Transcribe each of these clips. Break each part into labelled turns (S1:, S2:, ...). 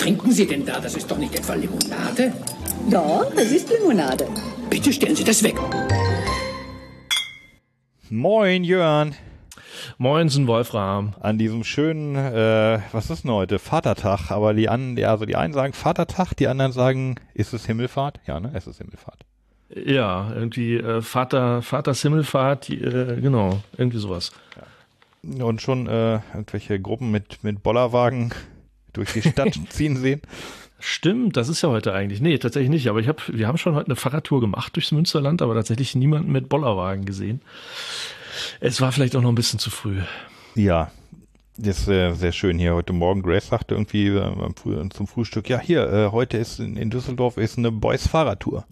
S1: trinken Sie denn da? Das ist doch nicht etwa Limonade?
S2: Ja, das ist Limonade.
S1: Bitte stellen Sie das weg.
S3: Moin, Jörn.
S4: Moinsen, Wolfram.
S3: An diesem schönen, was ist denn heute? Vatertag. Aber die einen sagen Vatertag, die anderen sagen, ist es Himmelfahrt? Ja, ne? Es ist Himmelfahrt.
S4: Ja, irgendwie Vaters Himmelfahrt, genau, irgendwie sowas.
S3: Ja. Und schon irgendwelche Gruppen mit Bollerwagen durch die Stadt ziehen sehen.
S4: Stimmt, das ist ja heute eigentlich. Nee, tatsächlich nicht. Aber wir haben schon heute eine Fahrradtour gemacht durchs Münsterland, aber tatsächlich niemanden mit Bollerwagen gesehen. Es war vielleicht auch noch ein bisschen zu früh.
S3: Ja, das ist sehr schön hier. Heute Morgen, Grace sagte irgendwie zum Frühstück, ja hier, heute ist in Düsseldorf ist eine Boys Fahrradtour.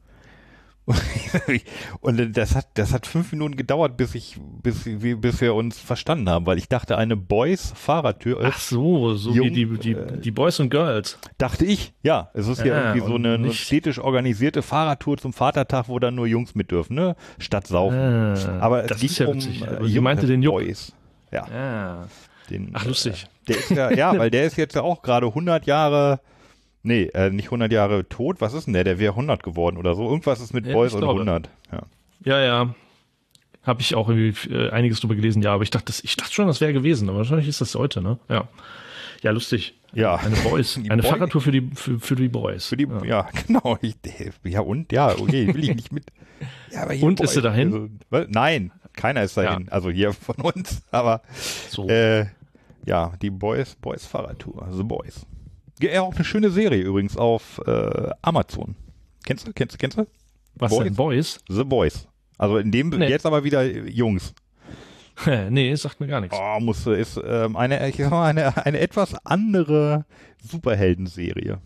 S3: Und das hat 5 Minuten gedauert, bis wir uns verstanden haben, weil ich dachte, eine Boys Fahrradtour ist.
S4: Ach so wie die Boys und Girls.
S3: Dachte ich, ja. Es ist ja irgendwie so eine städtisch organisierte Fahrradtour zum Vatertag, wo dann nur Jungs mit dürfen, ne? Statt saufen. Aber es ging
S4: ja
S3: um
S4: sie meinte den
S3: Boys. Ja.
S4: Ach, lustig.
S3: Der ist ja, weil der ist jetzt ja auch gerade 100 Jahre. Nee, nicht 100 Jahre tot. Was ist denn der? Der wäre 100 geworden oder so. Irgendwas ist mit Boys und 100.
S4: Ja. Habe ich auch irgendwie einiges drüber gelesen. Ja, aber ich dachte schon, das wäre gewesen. Aber wahrscheinlich ist das heute, ne? Ja. Ja, lustig.
S3: Ja.
S4: Eine Fahrradtour für die Boys.
S3: Ja, genau. Okay, will ich nicht mit. Ja, aber hier
S4: und Boys, ist sie dahin?
S3: Also, nein, keiner ist dahin. Ja. Also hier von uns. Aber
S4: so.
S3: Die Boys Fahrradtour. The Boys. Ja, auch eine schöne Serie übrigens auf Amazon. Kennst du?
S4: Was denn? Boys?
S3: The Boys. Also in dem jetzt aber wieder Jungs.
S4: Nee, sagt mir gar nichts.
S3: Ist eine etwas andere Superhelden-Serie.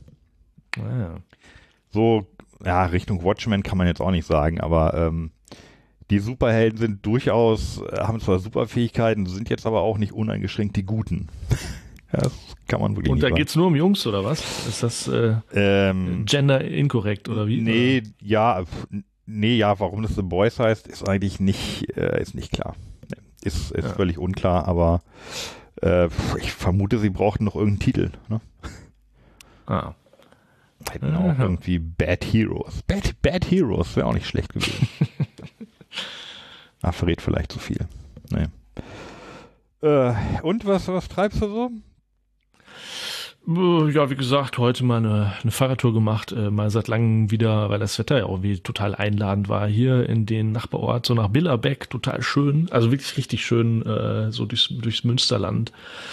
S3: So, ja, Richtung Watchmen kann man jetzt auch nicht sagen, aber die Superhelden sind durchaus, haben zwar Superfähigkeiten, sind jetzt aber auch nicht uneingeschränkt die Guten. Ja, das kann man wirklich.
S4: Und da geht's nur um Jungs oder was? Ist das gender inkorrekt oder wie?
S3: Nee, oder? Warum das The Boys heißt, ist eigentlich nicht klar. Ist völlig unklar, aber ich vermute, sie brauchten noch irgendeinen Titel. Ne? Hätten auch irgendwie Bad Heroes. Bad Heroes wäre auch nicht schlecht gewesen. Verrät vielleicht zu viel. Nee. Und was treibst du so?
S4: Ja, wie gesagt, heute mal eine Fahrradtour gemacht, mal seit langem wieder, weil das Wetter ja auch wie total einladend war, hier in den Nachbarort, so nach Billerbeck, total schön, also wirklich richtig schön, so durchs Münsterland.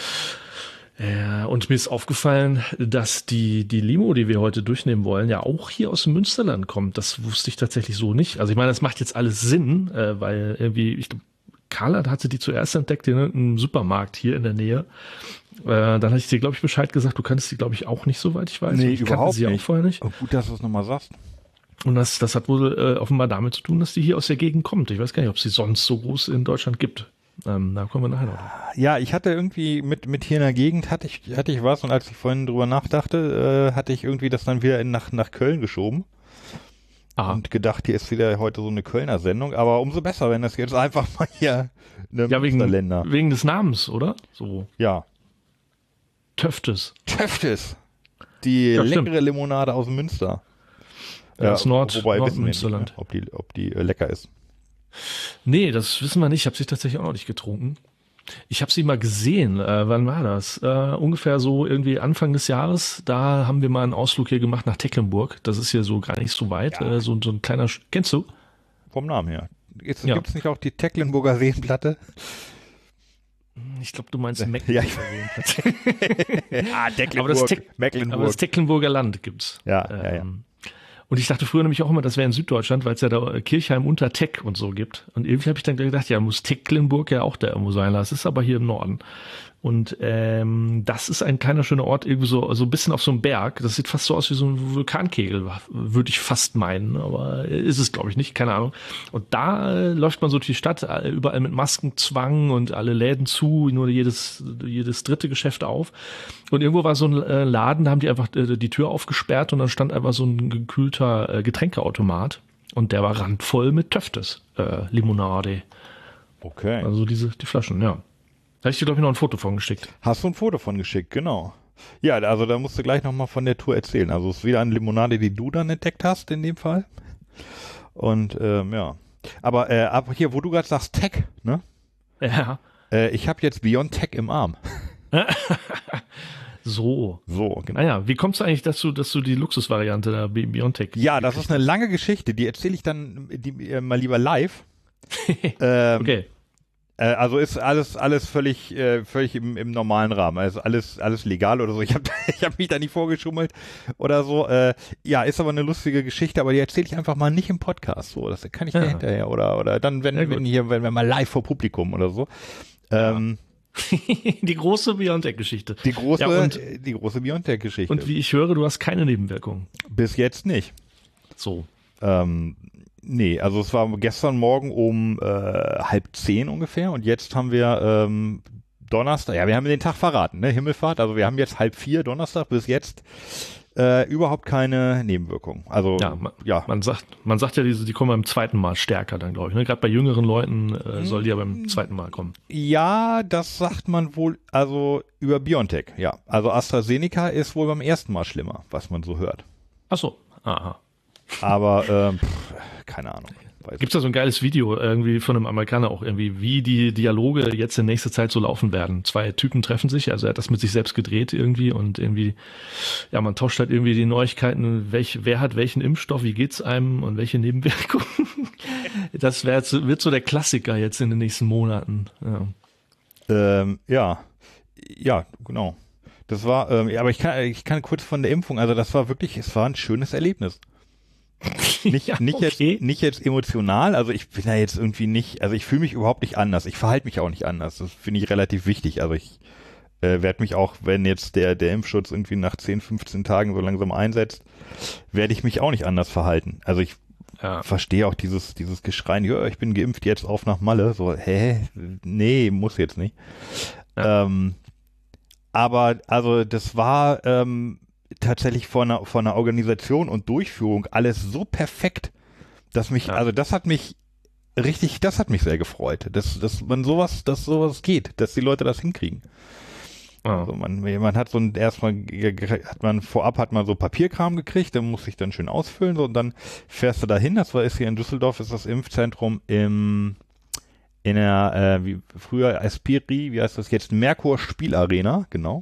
S4: Und mir ist aufgefallen, dass die Limo, die wir heute durchnehmen wollen, ja auch hier aus dem Münsterland kommt. Das wusste ich tatsächlich so nicht. Also ich meine, das macht jetzt alles Sinn, weil irgendwie, ich glaube, Carla hatte die zuerst entdeckt in einem Supermarkt hier in der Nähe. Dann hatte ich dir, glaube ich, Bescheid gesagt. Du kanntest die, glaube ich, auch nicht, soweit ich weiß.
S3: Nee,
S4: ich
S3: überhaupt
S4: sie
S3: nicht.
S4: Auch vorher nicht.
S3: Oh, gut, dass du es nochmal sagst.
S4: Und das hat wohl offenbar damit zu tun, dass die hier aus der Gegend kommt. Ich weiß gar nicht, ob es sie sonst so groß in Deutschland gibt. Da kommen wir nachher noch.
S3: Ja, ich hatte irgendwie mit hier in der Gegend hatte ich was, und als ich vorhin drüber nachdachte, hatte ich irgendwie das dann wieder nach Köln geschoben. Und gedacht, hier ist wieder heute so eine Kölner Sendung, aber umso besser, wenn das jetzt einfach mal hier eine Münsterländer.
S4: Wegen des Namens, oder? So.
S3: Ja.
S4: Töftes.
S3: Die leckere Limonade aus Münster.
S4: Ja, aus
S3: Nordmünsterland. Ob die lecker ist.
S4: Nee, das wissen wir nicht. Ich habe sie tatsächlich auch noch nicht getrunken. Ich habe sie mal gesehen. Wann war das? Ungefähr so irgendwie Anfang des Jahres. Da haben wir mal einen Ausflug hier gemacht nach Tecklenburg. Das ist hier so gar nicht so weit. Ja. So ein kleiner... Kennst du?
S3: Vom Namen her. Gibt's nicht auch die Tecklenburger Seenplatte?
S4: Ich glaube, du meinst
S3: Mecklenburger
S4: Seenplatte.
S3: Mecklenburg.
S4: Aber das Tecklenburger Land gibt's.
S3: Ja.
S4: Und ich dachte früher nämlich auch immer, das wäre in Süddeutschland, weil es ja da Kirchheim unter Teck und so gibt. Und irgendwie habe ich dann gedacht, ja, muss Tecklenburg ja auch da irgendwo sein. Das ist aber hier im Norden. Und das ist ein kleiner schöner Ort, irgendwie so ein bisschen auf so einem Berg. Das sieht fast so aus wie so ein Vulkankegel, würde ich fast meinen. Aber ist es, glaube ich, nicht, keine Ahnung. Und da läuft man so durch die Stadt, überall mit Maskenzwang und alle Läden zu, nur jedes dritte Geschäft auf. Und irgendwo war so ein Laden, da haben die einfach die Tür aufgesperrt und dann stand einfach so ein gekühlter Getränkeautomat. Und der war randvoll mit Töftes, Limonade.
S3: Okay.
S4: Also die Flaschen, ja. Da habe ich dir, glaube ich, noch ein Foto von geschickt.
S3: Hast du ein Foto von geschickt, genau. Ja, also da musst du gleich nochmal von der Tour erzählen. Also es ist wieder eine Limonade, die du dann entdeckt hast in dem Fall. Und ja. Aber ab hier, wo du gerade sagst Tech, ne?
S4: Ja.
S3: Ich habe jetzt BioNTech im Arm.
S4: So,
S3: genau.
S4: Naja, wie kommst du eigentlich dazu, dass du die Luxusvariante der BioNTech?
S3: Ja, das ist eine lange Geschichte, die erzähle ich dann mal lieber live.
S4: Okay.
S3: Also ist alles völlig im normalen Rahmen. Also alles legal oder so. Ich hab mich da nicht vorgeschummelt oder so. Ja, ist aber eine lustige Geschichte, aber die erzähle ich einfach mal nicht im Podcast. So, das kann ich dir hinterher oder dann wenn wir mal live vor Publikum oder so.
S4: Die große BioNTech-Geschichte.
S3: Die große BioNTech-Geschichte.
S4: Und wie ich höre, du hast keine Nebenwirkungen.
S3: Bis jetzt nicht.
S4: So.
S3: Nee, also es war gestern Morgen um 9:30 ungefähr und jetzt haben wir Donnerstag, ja, wir haben den Tag verraten, ne, Himmelfahrt, also wir haben jetzt 3:30 Donnerstag, bis jetzt überhaupt keine Nebenwirkungen. Also
S4: man sagt ja, die kommen beim zweiten Mal stärker dann, glaube ich. Ne? Gerade bei jüngeren Leuten soll die ja beim zweiten Mal kommen. Ja, das sagt man wohl, also über BioNTech, ja. Also AstraZeneca ist wohl beim ersten Mal schlimmer, was man so hört. Ach so, aha.
S3: Aber keine Ahnung.
S4: Gibt's da so ein geiles Video irgendwie von einem Amerikaner auch irgendwie, wie die Dialoge jetzt in nächster Zeit so laufen werden? 2 Typen treffen sich, also er hat das mit sich selbst gedreht irgendwie und irgendwie, ja, man tauscht halt irgendwie die Neuigkeiten, wer hat welchen Impfstoff, wie geht's einem und welche Nebenwirkungen. Das wird so der Klassiker jetzt in den nächsten Monaten.
S3: Ja, genau. Das war, aber ich kann kurz von der Impfung, also es war ein schönes Erlebnis. Nicht jetzt emotional, also ich bin da jetzt irgendwie nicht, also ich fühle mich überhaupt nicht anders, ich verhalte mich auch nicht anders, das finde ich relativ wichtig, also ich werde mich auch, wenn jetzt der Impfschutz irgendwie nach 10, 15 Tagen so langsam einsetzt, werde ich mich auch nicht anders verhalten. Also ich verstehe auch dieses Geschrei, ja, ich bin geimpft, jetzt auf nach Malle, so, nee, muss jetzt nicht. Ja. Aber also das war tatsächlich von einer Organisation und Durchführung alles so perfekt, dass das hat mich sehr gefreut, dass sowas geht, dass die Leute das hinkriegen. Also man hat vorab so Papierkram gekriegt, den muss ich dann schön ausfüllen, so, und dann fährst du dahin, ist hier in Düsseldorf, ist das Impfzentrum in der, wie früher Aspiri, wie heißt das jetzt, Merkur Spielarena, genau.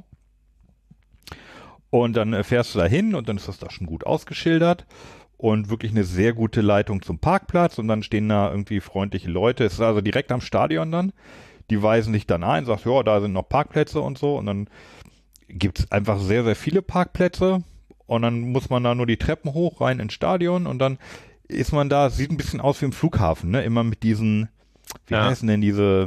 S3: Und dann fährst du da hin und dann ist das da schon gut ausgeschildert und wirklich eine sehr gute Leitung zum Parkplatz und dann stehen da irgendwie freundliche Leute. Es ist also direkt am Stadion dann. Die weisen dich dann ein, sagst, ja, da sind noch Parkplätze und so und dann gibt's einfach sehr, sehr viele Parkplätze und dann muss man da nur die Treppen hoch rein ins Stadion und dann ist man da, sieht ein bisschen aus wie im Flughafen, ne? Immer mit diesen, wie heißen denn diese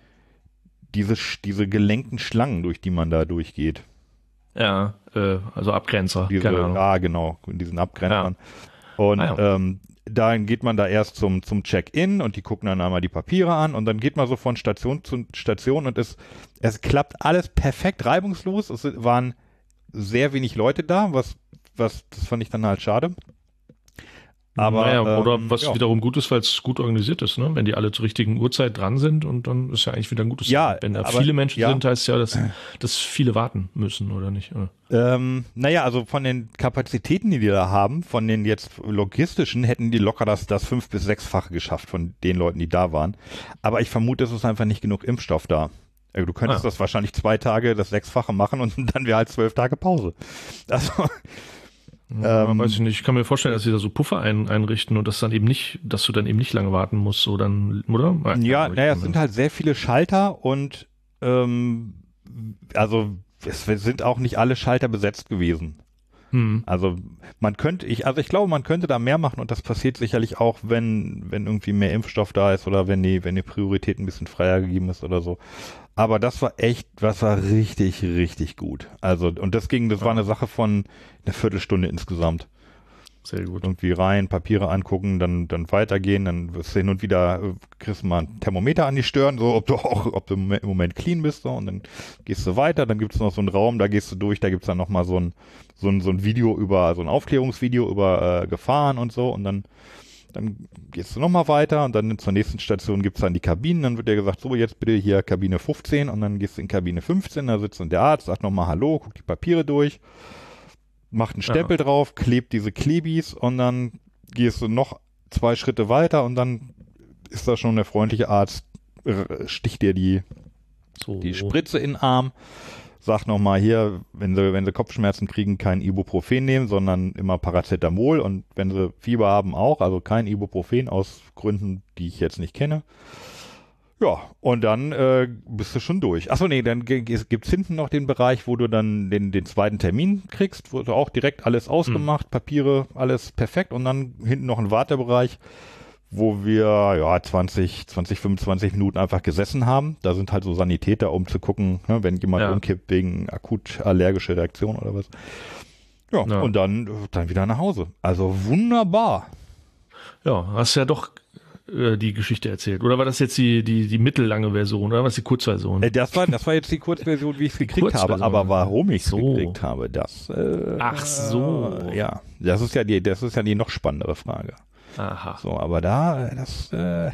S3: gelenkten Schlangen, durch die man da durchgeht.
S4: Ja, also Abgrenzer.
S3: Genau, in diesen Abgrenzern. Ja. Und dann geht man da erst zum Check-in und die gucken dann einmal die Papiere an und dann geht man so von Station zu Station und es klappt alles perfekt reibungslos. Es waren sehr wenig Leute da, das fand ich dann halt schade. Aber,
S4: oder was wiederum gut ist, weil es gut organisiert ist, ne? Wenn die alle zur richtigen Uhrzeit dran sind und dann ist ja eigentlich wieder ein gutes Zeichen. Wenn da viele Menschen sind, heißt ja, dass viele warten müssen, oder nicht? Oder?
S3: Also von den Kapazitäten, die da haben, von den jetzt logistischen, hätten die locker das 5- bis 6-fache geschafft von den Leuten, die da waren. Aber ich vermute, es ist einfach nicht genug Impfstoff da. Du könntest das wahrscheinlich 2 Tage das 6-fache machen und dann wäre halt 12 Tage Pause. Also
S4: weiß ich nicht. Ich kann mir vorstellen, dass sie da so Puffer einrichten und dass du dann eben nicht lange warten musst, so dann, oder?
S3: Es sind halt sehr viele Schalter und also es sind auch nicht alle Schalter besetzt gewesen. Also ich glaube, man könnte da mehr machen und das passiert sicherlich auch, wenn irgendwie mehr Impfstoff da ist oder wenn die Priorität ein bisschen freier gegeben ist oder so. Aber das war richtig, richtig gut. Also, und das war eine Sache von einer Viertelstunde insgesamt.
S4: Sehr gut.
S3: Irgendwie rein, Papiere angucken, dann weitergehen, dann wirst du hin und wieder, kriegst du mal ein Thermometer an die Stirn, so, ob du im Moment clean bist, so, und dann gehst du weiter, dann gibt's noch so einen Raum, da gehst du durch, da gibt's dann nochmal so ein Video so ein Aufklärungsvideo über Gefahren und so, und dann Dann gehst du nochmal weiter und dann zur nächsten Station gibt's dann die Kabinen. Dann wird dir gesagt, so jetzt bitte hier Kabine 15 und dann gehst du in Kabine 15, da sitzt dann der Arzt, sagt nochmal Hallo, guckt die Papiere durch, macht einen Stempel drauf, klebt diese Klebis und dann gehst du noch 2 Schritte weiter und dann ist da schon der freundliche Arzt, sticht dir die Spritze in den Arm, sagt nochmal hier, wenn sie Kopfschmerzen kriegen, kein Ibuprofen nehmen, sondern immer Paracetamol und wenn sie Fieber haben auch, also kein Ibuprofen aus Gründen, die ich jetzt nicht kenne. Ja, und dann bist du schon durch. Achso, nee, dann gibt's hinten noch den Bereich, wo du dann den zweiten Termin kriegst, wo du auch direkt alles ausgemacht, Papiere, alles perfekt und dann hinten noch ein Wartebereich, wo wir 20, 25 Minuten einfach gesessen haben. Da sind halt so Sanitäter, um zu gucken, ne, wenn jemand umkippt wegen akut allergische Reaktion oder was. Ja, und dann wieder nach Hause. Also wunderbar.
S4: Ja, hast ja doch die Geschichte erzählt. Oder war das jetzt die mittellange Version oder was die Kurzversion?
S3: Das war jetzt die Kurzversion, wie ich es gekriegt habe. Aber warum ich es gekriegt habe, das
S4: ach so.
S3: Ja, das ist ja die noch spannendere Frage.
S4: Aha.
S3: So, aber
S4: Ja.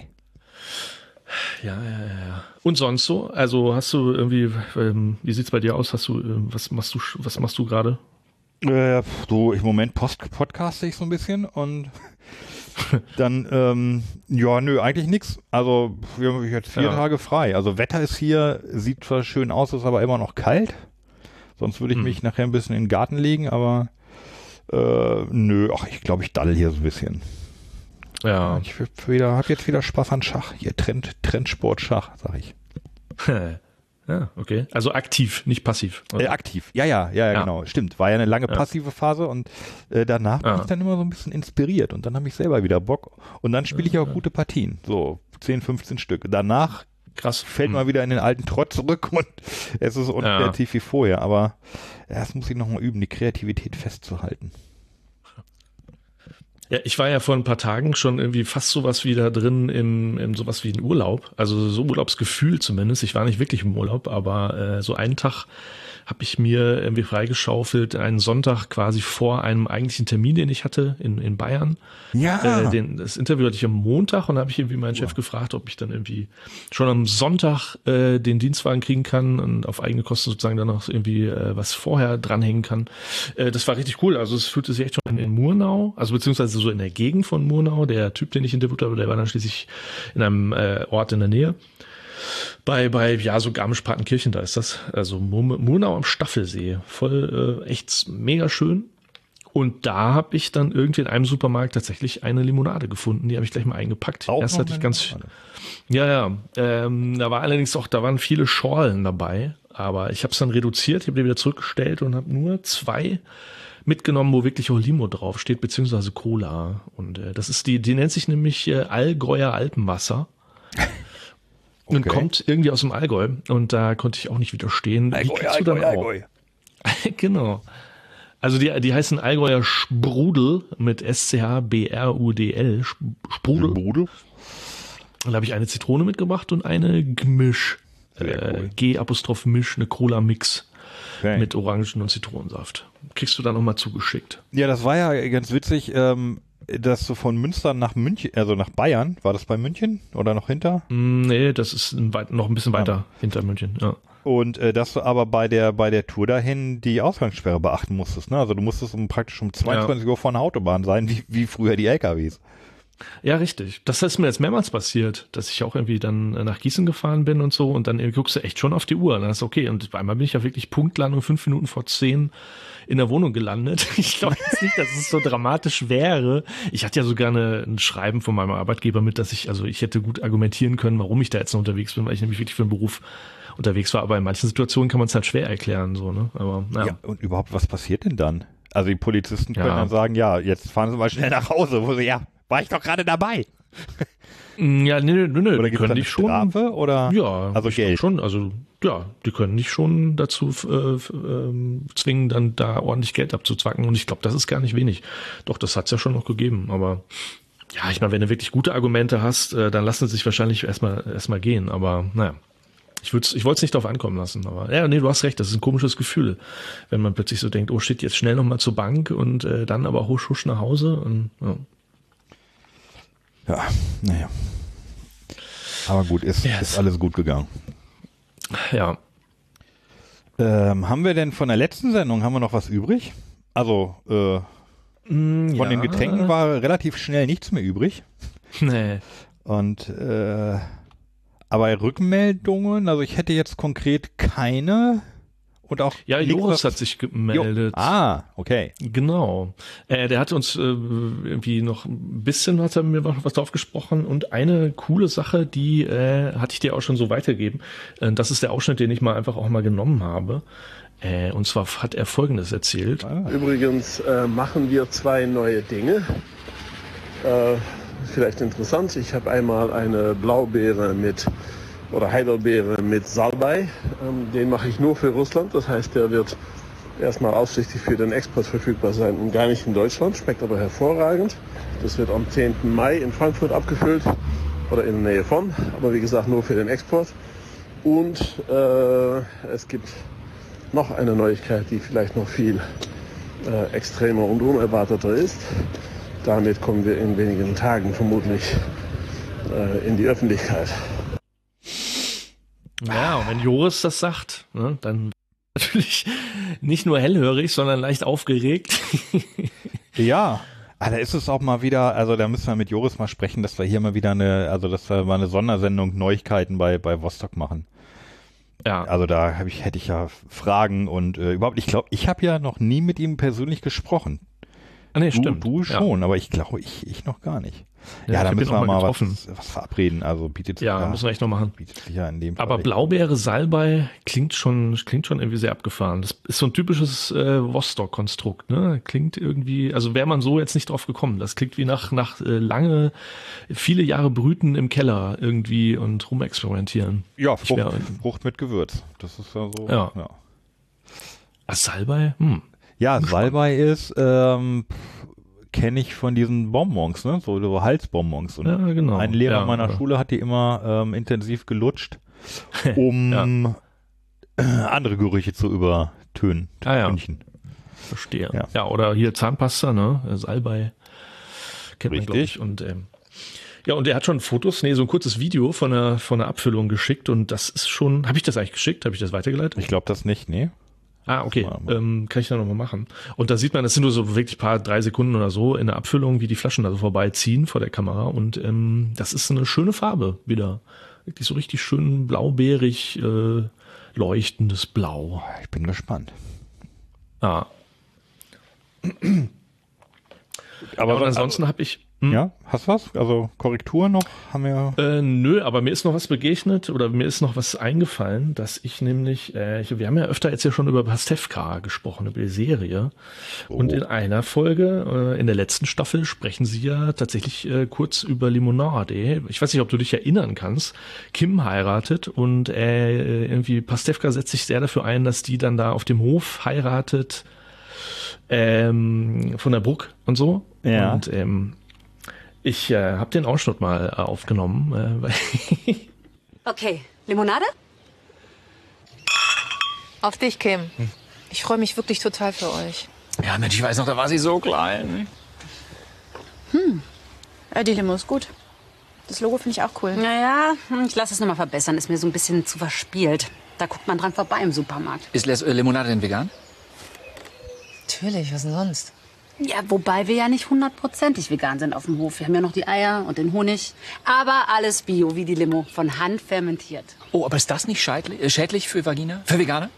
S4: Und sonst so? Also hast du irgendwie, wie sieht's bei dir aus? Hast du, was machst du gerade?
S3: So, im Moment podcaste ich so ein bisschen und dann, eigentlich nix. Also, wir haben jetzt 4 Tage frei. Also, Wetter ist hier, sieht zwar schön aus, ist aber immer noch kalt. Sonst würde ich mich nachher ein bisschen in den Garten legen, aber ich glaube, ich daddel hier so ein bisschen.
S4: Ja.
S3: Ich habe jetzt wieder Spaß an Schach. Hier Trendsport Schach, sag ich.
S4: Ja, okay. Also aktiv, nicht passiv.
S3: Aktiv. Ja, genau. Stimmt. War ja eine lange passive Phase und danach bin ich dann immer so ein bisschen inspiriert und dann habe ich selber wieder Bock und dann spiele ich auch gute Partien. So 10, 15 Stück. Danach fällt man wieder in den alten Trott zurück und es ist unkreativ wie vorher. Aber das muss ich nochmal üben, die Kreativität festzuhalten.
S4: Ja, ich war ja vor ein paar Tagen schon irgendwie fast sowas wie da drin im sowas wie ein Urlaub. Also so Urlaubsgefühl zumindest. Ich war nicht wirklich im Urlaub, aber so einen Tag habe ich mir irgendwie freigeschaufelt, einen Sonntag quasi vor einem eigentlichen Termin, den ich hatte in Bayern.
S3: Ja.
S4: Das Interview hatte ich am Montag und da habe ich irgendwie meinen Chef gefragt, ob ich dann irgendwie schon am Sonntag den Dienstwagen kriegen kann und auf eigene Kosten sozusagen dann noch irgendwie was vorher dranhängen kann. Das war richtig cool. Also es fühlte sich echt schon in Murnau, also beziehungsweise so in der Gegend von Murnau. Der Typ, den ich interviewt habe, der war dann schließlich in einem Ort in der Nähe. Bei so Garmisch-Partenkirchen, da ist das, also Murnau am Staffelsee, voll echt mega schön. Und da habe ich dann irgendwie in einem Supermarkt tatsächlich eine Limonade gefunden, die habe ich gleich mal eingepackt. Erst hatte ich da war allerdings auch, da waren viele Schorlen dabei, aber ich habe es dann reduziert, ich habe die wieder zurückgestellt und habe nur 2 mitgenommen, wo wirklich auch Limo draufsteht, beziehungsweise Cola. Und das ist die nennt sich nämlich Allgäuer Alpenwasser. Und kommt irgendwie aus dem Allgäu. Und da konnte ich auch nicht widerstehen. Allgäu. Genau. Also die heißen Allgäuer Sprudel mit SCHBRUDL. Sprudel. Und da habe ich eine Zitrone mitgebracht und eine Gmisch. G-Misch, eine Cola-Mix mit Orangen- und Zitronensaft. Kriegst du da nochmal zugeschickt.
S3: Ja, das war ja ganz witzig, dass du von Münster nach München, also nach Bayern, war das bei München oder noch hinter?
S4: Nee, das ist noch ein bisschen weiter hinter München, ja.
S3: Und dass du aber bei der Tour dahin die Ausgangssperre beachten musstest, ne? Also du musstest praktisch um 22 Uhr vor der Autobahn sein, wie früher die LKWs.
S4: Ja, richtig. Das ist mir jetzt mehrmals passiert, dass ich auch irgendwie dann nach Gießen gefahren bin und so und dann guckst du echt schon auf die Uhr und dann ist okay. Und einmal bin ich ja wirklich Punktlandung 5 Minuten vor 10 in der Wohnung gelandet. Ich glaube jetzt nicht, dass es so dramatisch wäre. Ich hatte ja sogar ein Schreiben von meinem Arbeitgeber mit, ich hätte gut argumentieren können, warum ich da jetzt noch unterwegs bin, weil ich nämlich wirklich für den Beruf unterwegs war. Aber in manchen Situationen kann man es halt schwer erklären, so, ne? Aber, ja,
S3: und überhaupt, was passiert denn dann? Also die Polizisten können dann sagen, ja, jetzt fahren Sie mal schnell nach Hause, wo sie, war ich doch gerade dabei.
S4: Ja, nö.
S3: Oder gibt es eine Strafe oder?
S4: Ja,
S3: also Geld.
S4: Schon, also ja, die können dich schon dazu zwingen, dann da ordentlich Geld abzuzwacken. Und ich glaube, das ist gar nicht wenig. Doch, das hat's ja schon noch gegeben. Aber ja, ich meine, wenn du wirklich gute Argumente hast, dann lassen sie sich wahrscheinlich erstmal gehen. Aber naja, ich wollte es nicht darauf ankommen lassen. Aber ja, nee, du hast recht, das ist ein komisches Gefühl, wenn man plötzlich so denkt, oh shit, jetzt schnell nochmal zur Bank und dann aber husch nach Hause. Und, ja.
S3: Ja, naja. Aber gut, ist alles gut gegangen.
S4: Ja.
S3: Haben wir denn von der letzten Sendung, haben wir noch was übrig? Also, von den Getränken war relativ schnell nichts mehr übrig.
S4: Nee.
S3: Und, aber Rückmeldungen, also ich hätte jetzt konkret keine. Und auch
S4: Joris hat sich gemeldet.
S3: Okay.
S4: Genau. Der hat uns irgendwie noch ein bisschen, hat er mir noch was drauf gesprochen. Und eine coole Sache, die hatte ich dir auch schon so weitergegeben. Das ist der Ausschnitt, den ich mal einfach auch mal genommen habe. Und zwar hat er Folgendes erzählt.
S5: Übrigens machen wir 2 neue Dinge. Vielleicht interessant. Ich habe einmal eine Blaubeere oder Heidelbeere mit Salbei. Den mache ich nur für Russland. Das heißt, der wird erstmal ausschließlich für den Export verfügbar sein und gar nicht in Deutschland. Schmeckt aber hervorragend. Das wird am 10. Mai in Frankfurt abgefüllt oder in der Nähe von. Aber wie gesagt, nur für den Export. Und es gibt noch eine Neuigkeit, die vielleicht noch viel extremer und unerwarteter ist. Damit kommen wir in wenigen Tagen vermutlich in die Öffentlichkeit.
S4: Ja, und wenn Joris das sagt, ne, dann natürlich nicht nur hellhörig, sondern leicht aufgeregt.
S3: Ja, da ist es auch mal wieder, also da müssen wir mit Joris mal sprechen, dass wir hier mal wieder dass wir mal eine Sondersendung Neuigkeiten bei Vostok machen.
S4: Ja.
S3: Also da hätte ich ja Fragen und überhaupt, ich glaube, ich habe ja noch nie mit ihm persönlich gesprochen.
S4: Ah, nee, stimmt.
S3: Du schon, aber ich glaube, ich noch gar nicht. Ja, da müssen wir mal was verabreden. Also bietet sich
S4: müssen wir echt noch machen.
S3: Bietet sich ja in dem
S4: Aber
S3: Fall
S4: Blaubeere, Salbei klingt schon irgendwie sehr abgefahren. Das ist so ein typisches Vostok-Konstrukt, ne? Klingt irgendwie, also wäre man so jetzt nicht drauf gekommen. Das klingt wie nach viele Jahre Brüten im Keller irgendwie und rumexperimentieren.
S3: Ja, Frucht mit Gewürz. Das ist ja so.
S4: Ja. Salbei?
S3: Ja, Salbei ist, kenne ich von diesen Bonbons, ne? So Halsbonbons. Und
S4: genau.
S3: ein Lehrer meiner Schule hat die immer intensiv gelutscht, um andere Gerüche zu übertönen.
S4: München. Verstehe. Ja, oder hier Zahnpasta, ne? Salbei. Kennt man, glaube ich. Und und er hat schon Fotos, so ein kurzes Video von der Abfüllung geschickt und das ist schon, habe ich das eigentlich geschickt? Habe ich das weitergeleitet?
S3: Ich glaube das nicht, nee.
S4: Okay. Kann ich dann nochmal machen. Und da sieht man, das sind nur so wirklich 3 Sekunden oder so in der Abfüllung, wie die Flaschen da so vorbeiziehen vor der Kamera. Und das ist eine schöne Farbe wieder. Wirklich so richtig schön blaubeerig, leuchtendes Blau.
S3: Ich bin gespannt.
S4: Ja. Aber ansonsten habe ich...
S3: Ja, hast du was? Also Korrektur noch? Haben wir?
S4: Nö, aber mir ist noch was begegnet oder mir ist noch was eingefallen, dass ich nämlich, wir haben ja öfter jetzt ja schon über Pastewka gesprochen, über die Serie. Und in einer Folge, in der letzten Staffel, sprechen sie ja tatsächlich kurz über Limonade. Ich weiß nicht, ob du dich erinnern kannst. Kim heiratet und irgendwie Pastewka setzt sich sehr dafür ein, dass die dann da auf dem Hof heiratet, von der Bruck und so.
S3: Ja.
S4: Und ich habe den Ausschnitt mal aufgenommen.
S6: Okay, Limonade?
S7: Auf dich, Kim. Ich freue mich wirklich total für euch.
S8: Ja, Mensch, ich weiß noch, da war sie so klein.
S7: Die Limo ist gut. Das Logo finde ich auch cool.
S6: Naja, ich lasse es nochmal verbessern. Ist mir so ein bisschen zu verspielt. Da guckt man dran vorbei im Supermarkt.
S8: Ist Limonade denn vegan?
S7: Natürlich, was denn sonst?
S6: Ja, wobei wir ja nicht 100%ig vegan sind auf dem Hof. Wir haben ja noch die Eier und den Honig. Aber alles Bio, wie die Limo, von Hand fermentiert.
S8: Oh, aber ist das nicht schädlich für Vagina? Für Veganer?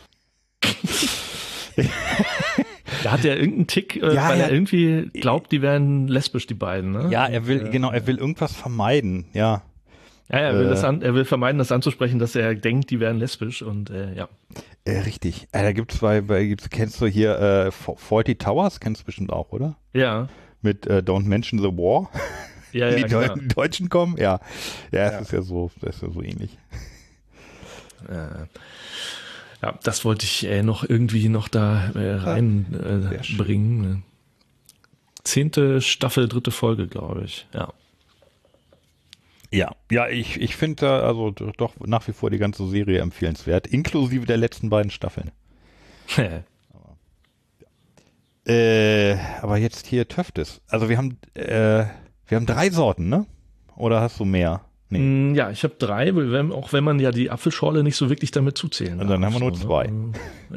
S4: Da hat er irgendeinen Tick, weil er irgendwie glaubt, die wären lesbisch, die beiden, ne?
S3: Ja, er will irgendwas vermeiden, ja.
S4: Ja, er will vermeiden, das anzusprechen, dass er denkt, die wären lesbisch und ja.
S3: Richtig. Da gibt's kennst du hier Fawlty Towers, kennst du bestimmt auch, oder?
S4: Ja.
S3: Mit Don't Mention the War.
S4: Ja,
S3: die
S4: genau.
S3: Deutschen kommen, ja. Das ist ja so ähnlich.
S4: Ja, das wollte ich noch irgendwie da reinbringen. 10. Staffel, 3. Folge, glaube ich, ja.
S3: Ja, ich finde da also doch nach wie vor die ganze Serie empfehlenswert, inklusive der letzten beiden Staffeln. Aber jetzt hier Töftes. Also wir haben Wir haben 3 Sorten, ne? Oder hast du mehr? Nee.
S4: Ja, ich habe 3, auch wenn man ja die Apfelschorle nicht so wirklich damit zuzählen darf.
S3: Und dann haben wir nur 2.
S4: Ne?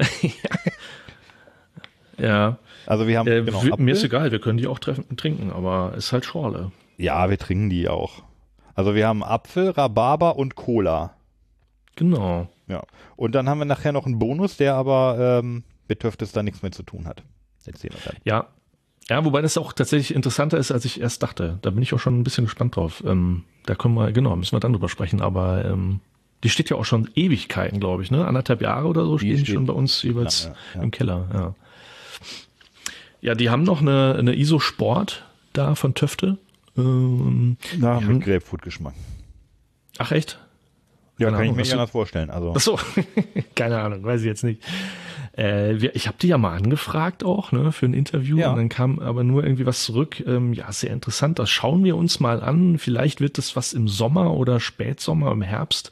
S4: Ja.
S3: Also wir haben
S4: mir ist egal, wir können die auch trinken, aber es ist halt Schorle.
S3: Ja, wir trinken die auch. Also wir haben Apfel, Rhabarber und Cola.
S4: Genau.
S3: Ja. Und dann haben wir nachher noch einen Bonus, der aber mit Töftes da nichts mehr zu tun hat. Erzähl mal dann.
S4: Ja. Ja, wobei das auch tatsächlich interessanter ist, als ich erst dachte. Da bin ich auch schon ein bisschen gespannt drauf. Da müssen wir dann drüber sprechen, aber die steht ja auch schon Ewigkeiten, glaube ich, ne? 1,5 Jahre oder so stehen die schon bei uns jeweils im Keller, ja. Ja, die haben noch eine ISO-Sport da von Töfte.
S3: Mit Grapefruit-Geschmack.
S4: Ach, echt?
S3: Ja, kann ich mir nicht anders vorstellen. Also.
S4: Ach so, keine Ahnung, weiß ich jetzt nicht. Ich habe die ja mal angefragt auch, ne, für ein Interview, und dann kam aber nur irgendwie was zurück. Ja, sehr interessant, das schauen wir uns mal an. Vielleicht wird das was im Sommer oder Spätsommer, im Herbst.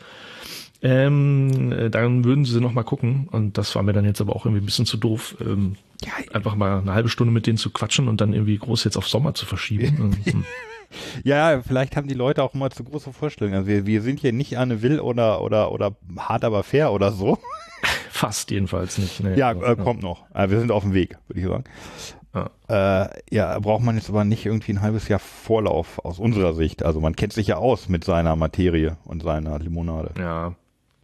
S4: Dann würden sie noch mal gucken, und das war mir dann jetzt aber auch irgendwie ein bisschen zu doof, einfach mal eine halbe Stunde mit denen zu quatschen und dann irgendwie groß jetzt auf Sommer zu verschieben.
S3: Ja, vielleicht haben die Leute auch immer zu große Vorstellungen. Also wir sind hier nicht Anne Will oder hart aber fair oder so.
S4: Fast jedenfalls nicht. Nee,
S3: ja, kommt noch. Wir sind auf dem Weg, würde ich sagen. Ja. Braucht man jetzt aber nicht irgendwie ein halbes Jahr Vorlauf aus unserer Sicht. Also man kennt sich ja aus mit seiner Materie und seiner Limonade.
S4: Ja.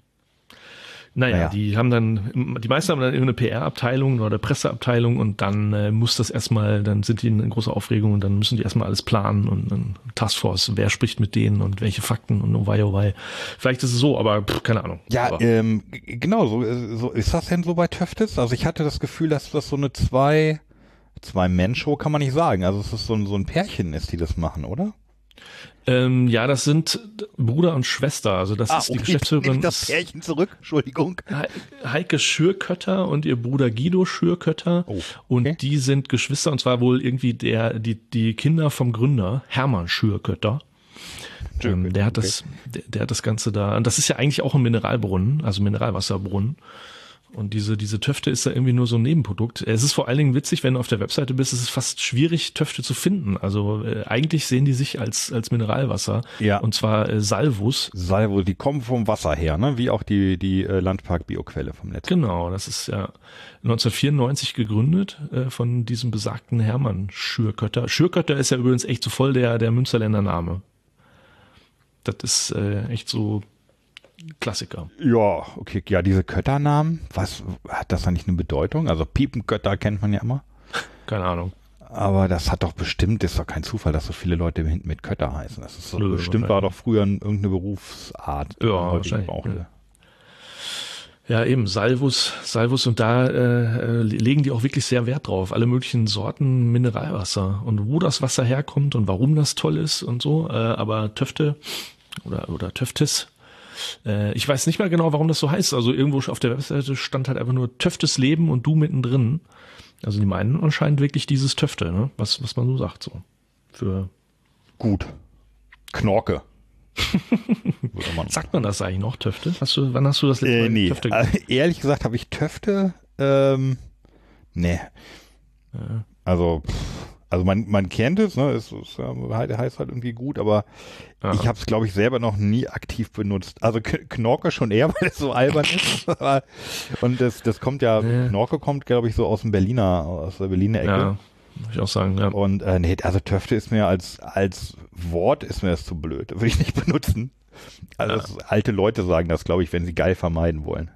S4: Naja, die meisten haben dann irgendeine PR-Abteilung oder Presseabteilung, und dann muss das erstmal, dann sind die in großer Aufregung und dann müssen die erstmal alles planen und eine Taskforce, wer spricht mit denen und welche Fakten und oh wei. Vielleicht ist es so, aber keine Ahnung.
S3: Ja, genau, so ist das denn so bei Töftes? Also ich hatte das Gefühl, dass das so eine Zwei-Man-Show kann man nicht sagen. Also es ist so ein Pärchen ist, die das machen, oder?
S4: Ja, das sind Bruder und Schwester. Also das ist die Geschäftsführerin.
S3: Nehme das Pärchen zurück, Entschuldigung.
S4: Heike Schürkötter und ihr Bruder Guido Schürkötter. Oh, okay. Und die sind Geschwister, und zwar wohl irgendwie die Kinder vom Gründer, Hermann Schürkötter. Der hat das Ganze da. Und das ist ja eigentlich auch ein Mineralbrunnen, also Mineralwasserbrunnen. Und diese Töfte ist da irgendwie nur so ein Nebenprodukt. Es ist vor allen Dingen witzig, wenn du auf der Webseite bist, es ist fast schwierig, Töfte zu finden. Also eigentlich sehen die sich als Mineralwasser. Ja. Und zwar Salvus.
S3: Salvus, die kommen vom Wasser her, ne? Wie auch die Landpark-Bioquelle vom letzten.
S4: Genau, das ist ja 1994 gegründet von diesem besagten Hermann Schürkötter. Schürkötter ist ja übrigens echt so voll der Münsterländer Name. Das ist echt so Klassiker.
S3: Ja, okay. Ja, diese Kötternamen, was hat das eigentlich eine Bedeutung? Also Piepenkötter kennt man ja immer.
S4: Keine Ahnung.
S3: Aber das hat doch bestimmt, ist doch kein Zufall, dass so viele Leute hinten mit Kötter heißen. Das ist so, bestimmt war doch früher irgendeine Berufsart.
S4: Ja, wahrscheinlich. Ja, eben, Salvus, und da legen die auch wirklich sehr Wert drauf. Alle möglichen Sorten Mineralwasser und wo das Wasser herkommt und warum das toll ist und so. Aber Töfte oder Töftes, ich weiß nicht mehr genau, warum das so heißt. Also irgendwo auf der Webseite stand halt einfach nur Töftes Leben und du mittendrin. Also die meinen anscheinend wirklich dieses Töfte, ne? Was man so sagt, so. Für
S3: gut. Knorke.
S4: Sagt man das eigentlich noch, Töfte? Wann hast du das letzte Mal Töfte
S3: gesehen? Ehrlich gesagt habe ich Töfte, nee. Also man kennt es, ne? Es heißt halt irgendwie gut, aber ich habe es, glaube ich, selber noch nie aktiv benutzt. Also Knorke schon eher, weil es so albern ist. Und das kommt ja, Knorke kommt, glaube ich, so aus der Berliner Ecke.
S4: Ja, muss ich auch sagen, ja.
S3: Und nee, also Töfte ist mir als Wort ist mir das zu blöd. Würde ich nicht benutzen. Also alte Leute sagen das, glaube ich, wenn sie geil vermeiden wollen.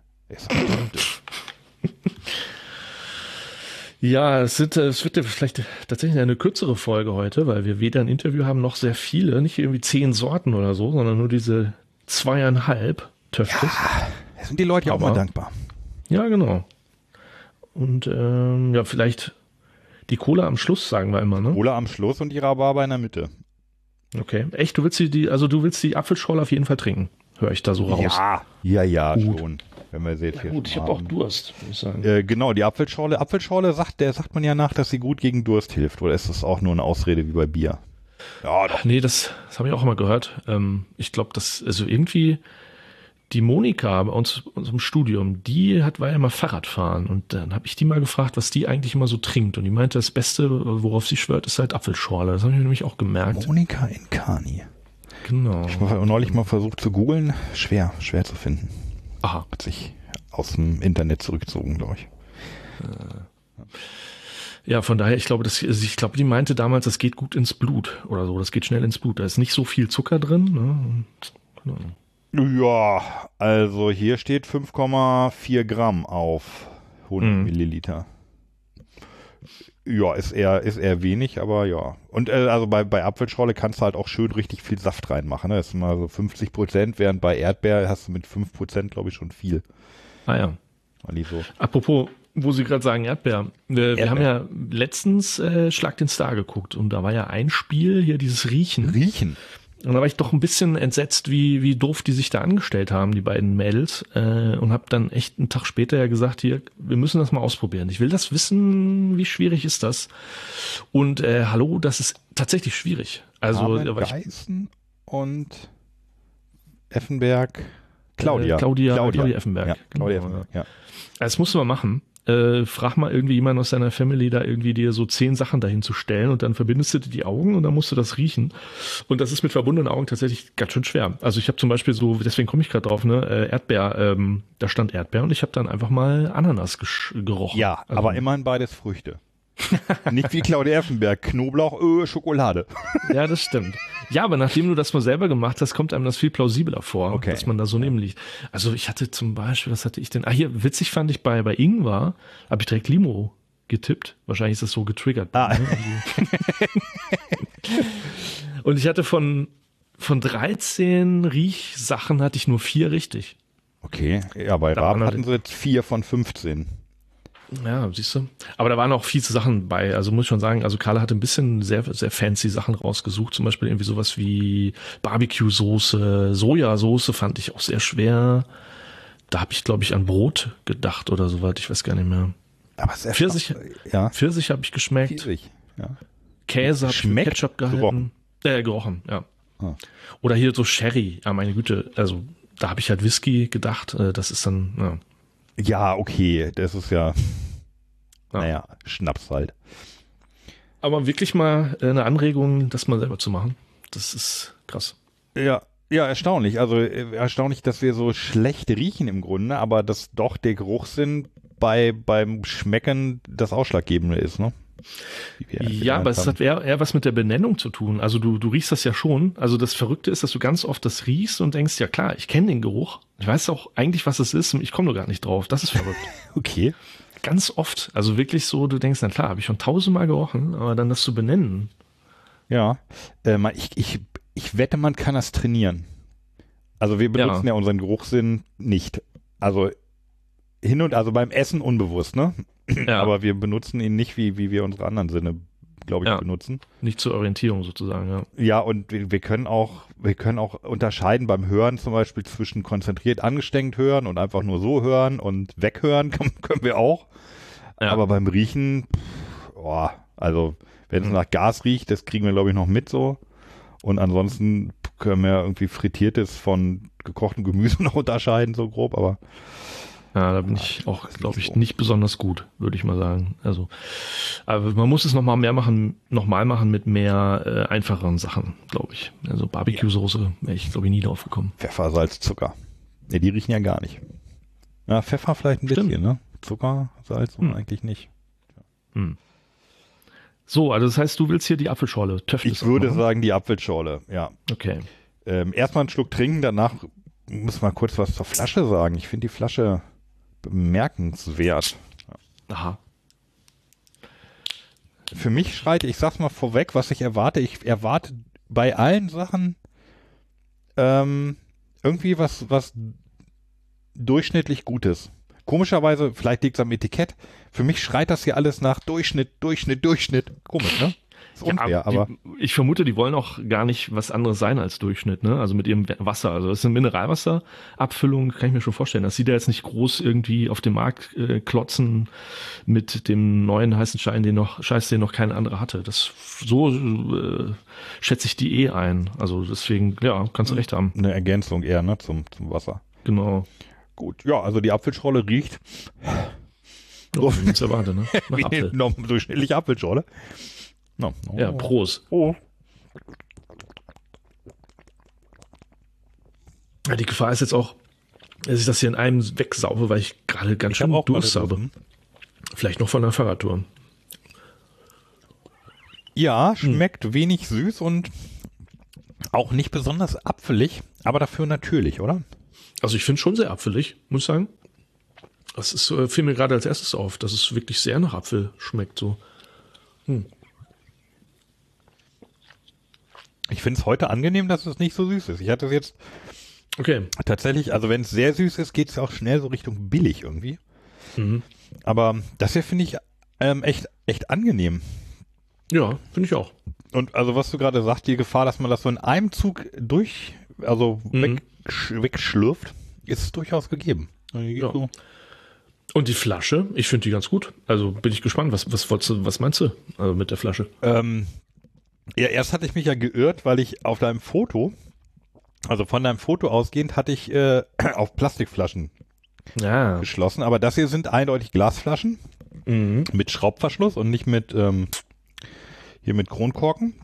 S4: Ja, es wird vielleicht tatsächlich eine kürzere Folge heute, weil wir weder ein Interview haben noch sehr viele, nicht irgendwie 10 Sorten oder so, sondern nur diese 2,5 Töftes.
S3: Ja, da sind die Leute ja auch mal dankbar.
S4: Ja, genau. Und vielleicht die Cola am Schluss, sagen wir immer, ne?
S3: Cola am Schluss und die Rhabarber in der Mitte.
S4: Okay. Echt, du willst die Apfelschorle auf jeden Fall trinken, höre ich da so raus.
S3: Ja, schon. Wenn wir jetzt
S4: hier gut, ich habe auch Durst, muss ich sagen.
S3: Genau, die Apfelschorle sagt man ja nach, dass sie gut gegen Durst hilft. Oder ist das auch nur eine Ausrede wie bei Bier?
S4: Ja, doch. Nee, das habe ich auch immer gehört. Ich glaube, also irgendwie die Monika bei uns im Studium, war ja mal Fahrradfahren und dann habe ich die mal gefragt, was die eigentlich immer so trinkt und die meinte, das Beste, worauf sie schwört, ist halt Apfelschorle. Das habe ich mir nämlich auch gemerkt.
S3: Monika Incani.
S4: Genau.
S3: Ich habe neulich mal versucht zu googeln. Schwer zu finden.
S4: Aha.
S3: Hat sich aus dem Internet zurückgezogen, glaube ich.
S4: Ja, von daher, ich glaube, die meinte damals, das geht gut ins Blut oder so, das geht schnell ins Blut. Da ist nicht so viel Zucker drin. Ne? Und,
S3: ja, also hier steht 5,4 Gramm auf 100 Milliliter. Ja, ist eher wenig, aber ja. Und also bei Apfelschorle kannst du halt auch schön richtig viel Saft reinmachen. Ne? Das ist mal so 50%, während bei Erdbeer hast du mit 5%, glaube ich, schon viel.
S4: Ah ja.
S3: So.
S4: Apropos, wo Sie gerade sagen Erdbeer. Wir haben ja letztens Schlag den Star geguckt und da war ja ein Spiel, hier dieses Riechen. Und da war ich doch ein bisschen entsetzt, wie doof die sich da angestellt haben, die beiden Mädels. Und habe dann echt einen Tag später ja gesagt, hier, wir müssen das mal ausprobieren. Ich will das wissen, wie schwierig ist das? Und hallo, das ist tatsächlich schwierig. Also
S3: Geißen und Effenberg, Claudia
S4: Effenberg.
S3: Ja, Claudia Effenberg, ja.
S4: Das musst du mal machen. Frag mal irgendwie jemanden aus deiner Family, da irgendwie dir so 10 Sachen dahin zu stellen und dann verbindest du dir die Augen und dann musst du das riechen. Und das ist mit verbundenen Augen tatsächlich ganz schön schwer. Also ich habe zum Beispiel so, deswegen komme ich gerade drauf, ne, Erdbeer, da stand Erdbeer und ich habe dann einfach mal Ananas gerochen.
S3: Ja, also, aber immerhin beides Früchte. Nicht wie Claudia Effenberg, Knoblauch, Schokolade.
S4: Ja, das stimmt. Ja, aber nachdem du das mal selber gemacht hast, kommt einem das viel plausibler vor, dass man da so neben liegt. Also ich hatte zum Beispiel, was hatte ich denn? Hier, witzig fand ich bei Ingwer, habe ich direkt Limo getippt. Wahrscheinlich ist das so getriggert. Ne? Und ich hatte von 13 Riechsachen hatte ich nur 4 richtig.
S3: Okay, ja, bei Raab hatten sie jetzt 4 von 15.
S4: Ja, siehst du. Aber da waren auch viele Sachen bei. Also muss ich schon sagen, also Carla hat ein bisschen sehr, sehr fancy Sachen rausgesucht. Zum Beispiel irgendwie sowas wie Barbecue-Soße, Sojasauce fand ich auch sehr schwer. Da habe ich, glaube ich, an Brot gedacht oder so weit. Ich weiß gar nicht mehr.
S3: Aber sehr
S4: Pfirsich habe ich geschmeckt.
S3: Pfirsich, ja.
S4: Käse habe ich mit Ketchup gehalten. Gerochen, ja. Ah. Oder hier so Sherry. Ja, meine Güte. Also da habe ich halt Whisky gedacht. Das ist dann, ja.
S3: Ja, okay, das ist naja, Schnaps halt.
S4: Aber wirklich mal eine Anregung, das mal selber zu machen, das ist krass.
S3: Ja, erstaunlich. Also erstaunlich, dass wir so schlecht riechen im Grunde, aber dass doch der Geruchssinn beim Schmecken das Ausschlaggebende ist, ne?
S4: Ja, aber es hat eher was mit der Benennung zu tun. Also du riechst das ja schon. Also das Verrückte ist, dass du ganz oft das riechst und denkst, ja klar, ich kenne den Geruch. Ich weiß auch eigentlich, was es ist und ich komme nur gar nicht drauf. Das ist verrückt.
S3: Okay.
S4: Ganz oft. Also wirklich so, du denkst, na klar, habe ich schon 1000-mal gerochen, aber dann das zu benennen.
S3: Ja, ich wette, man kann das trainieren. Also wir benutzen ja unseren Geruchssinn nicht. Also beim Essen unbewusst, ne? Ja. Aber wir benutzen ihn nicht, wie wir unsere anderen Sinne, glaube ich, benutzen.
S4: Nicht zur Orientierung sozusagen, ja.
S3: Ja, und wir können auch unterscheiden beim Hören zum Beispiel zwischen konzentriert angestrengt hören und einfach nur so hören und weghören können wir auch. Ja. Aber beim Riechen, also wenn es nach Gas riecht, das kriegen wir, glaube ich, noch mit so. Und ansonsten können wir irgendwie Frittiertes von gekochtem Gemüse noch unterscheiden, so grob, aber
S4: ja, da bin ich auch, glaube ich, nicht besonders gut, würde ich mal sagen. Also, aber man muss es nochmal machen mit mehr einfacheren Sachen, glaube ich. Also Barbecue-Soße wäre ich, glaube ich, nie drauf gekommen.
S3: Pfeffer, Salz, Zucker. Ne, die riechen ja gar nicht. Ja, Pfeffer vielleicht ein bisschen, ne? Zucker, Salz eigentlich nicht.
S4: Hm. So, also das heißt, du willst hier die Apfelschorle.
S3: Ich würde sagen, die Apfelschorle, ja.
S4: Okay.
S3: Erstmal einen Schluck trinken, danach muss man kurz was zur Flasche sagen. Ich finde die Flasche bemerkenswert.
S4: Aha.
S3: Für mich schreit, ich sag's mal vorweg, was ich erwarte. Ich erwarte bei allen Sachen irgendwie was durchschnittlich Gutes. Komischerweise, vielleicht liegt's am Etikett. Für mich schreit das hier alles nach Durchschnitt. Komisch, ne? Ist unfair, aber
S4: ich vermute, die wollen auch gar nicht was anderes sein als Durchschnitt, ne? Also mit ihrem Wasser. Also das ist eine Mineralwasserabfüllung, kann ich mir schon vorstellen. Das sieht ja jetzt nicht groß irgendwie auf dem Markt klotzen mit dem neuen heißen Scheiß, den noch kein anderer hatte. So schätze ich die ein. Also deswegen, ja, kannst du recht haben.
S3: Eine Ergänzung eher, ne, zum Wasser.
S4: Genau.
S3: Gut, ja, also die Apfelschorle riecht
S4: Oh, wie man es erwartet, ne? Nach
S3: wie
S4: Apfel.
S3: eine durchschnittliche Apfelschorle. No.
S4: Ja, Prost.
S3: Oh.
S4: Ja, die Gefahr ist jetzt auch, dass ich das hier in einem wegsaufe, weil ich gerade ganz schön
S3: hab auch
S4: Durst
S3: gerade
S4: habe.
S3: Durst.
S4: Vielleicht noch von der Fahrradtour.
S3: Ja, schmeckt wenig süß und auch nicht besonders apfelig, aber dafür natürlich, oder?
S4: Also ich finde es schon sehr apfelig, muss ich sagen. Das ist, fiel mir gerade als erstes auf, dass es wirklich sehr nach Apfel schmeckt. So.
S3: Ich finde es heute angenehm, dass es nicht so süß ist. Ich hatte es jetzt
S4: Okay.
S3: tatsächlich, also wenn es sehr süß ist, geht es auch schnell so Richtung billig irgendwie.
S4: Mhm.
S3: Aber das hier finde ich echt angenehm.
S4: Ja, finde ich auch.
S3: Und also was du gerade sagst, die Gefahr, dass man das so in einem Zug wegschlürft, ist durchaus gegeben.
S4: Ja.
S3: So.
S4: Und die Flasche, ich finde die ganz gut. Also bin ich gespannt, was meinst du mit der Flasche?
S3: Ja, erst hatte ich mich ja geirrt, weil ich auf deinem Foto, also von deinem Foto ausgehend, hatte ich auf Plastikflaschen
S4: Ja.
S3: geschlossen. Aber das hier sind eindeutig Glasflaschen mit Schraubverschluss und nicht mit hier mit Kronkorken.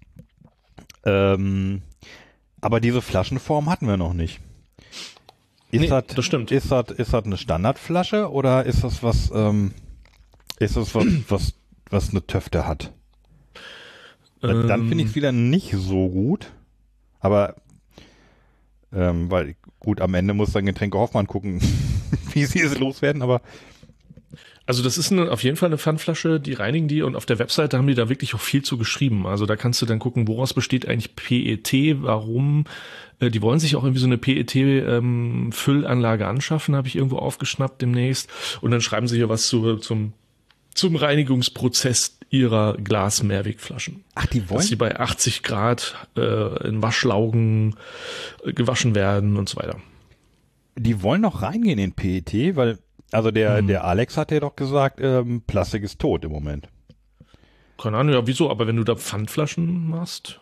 S3: Aber diese Flaschenform hatten wir noch nicht.
S4: Das stimmt.
S3: Ist das eine Standardflasche oder ist das was eine Töfte hat? Dann finde ich es wieder nicht so gut. Aber weil gut, am Ende muss dann Getränke Hoffmann gucken, wie sie es loswerden, aber
S4: Also das ist auf jeden Fall eine Pfandflasche, die reinigen die und auf der Webseite haben die da wirklich auch viel zu geschrieben. Also da kannst du dann gucken, woraus besteht eigentlich PET, warum. Die wollen sich auch irgendwie so eine PET-Füllanlage anschaffen, habe ich irgendwo aufgeschnappt demnächst. Und dann schreiben sie hier was zum Reinigungsprozess ihrer Glas-Mehrwegflaschen.
S3: ach, die wollen?
S4: Dass sie bei 80 Grad in Waschlaugen gewaschen werden und so weiter.
S3: Die wollen noch reingehen in PET, weil also der Alex hat ja doch gesagt, Plastik ist tot im Moment.
S4: Keine Ahnung, ja, wieso? Aber wenn du da Pfandflaschen machst?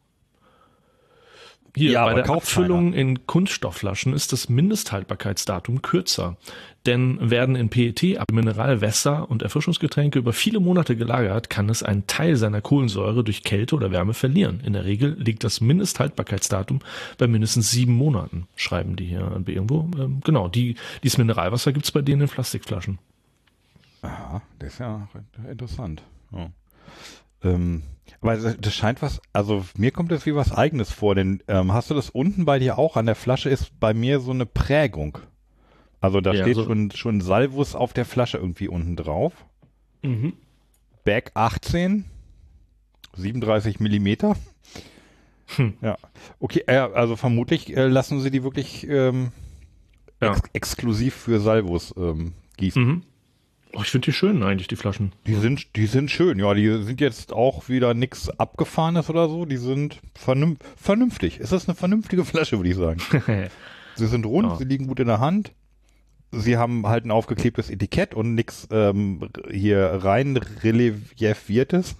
S4: Hier,
S3: Ja,
S4: bei
S3: aber
S4: der
S3: kauft
S4: Abfüllung in Kunststoffflaschen ist das Mindesthaltbarkeitsdatum kürzer. Denn werden in PET Mineralwässer und Erfrischungsgetränke über viele Monate gelagert, kann es einen Teil seiner Kohlensäure durch Kälte oder Wärme verlieren. In der Regel liegt das Mindesthaltbarkeitsdatum bei mindestens 7 Monaten, schreiben die hier irgendwo. Genau, dieses Mineralwasser gibt's bei denen in Plastikflaschen.
S3: Aha, das ist ja interessant. Ja. Aber das scheint was, also mir kommt das wie was Eigenes vor, denn hast du das unten bei dir auch? An der Flasche ist bei mir so eine Prägung. Also da steht schon Salvus auf der Flasche irgendwie unten drauf.
S4: Mhm.
S3: Bag 18, 37 Millimeter. Ja, okay, also vermutlich lassen sie die wirklich exklusiv für Salvus gießen.
S4: Mhm. Oh, ich finde die schön eigentlich, die Flaschen.
S3: Die sind schön, ja, die sind jetzt auch wieder nichts Abgefahrenes oder so, die sind vernünftig. Ist das eine vernünftige Flasche, würde ich sagen. Sie sind rund,
S4: Ja.
S3: sie liegen gut in der Hand. Sie haben halt ein aufgeklebtes Etikett und nichts hier rein reliefiertes.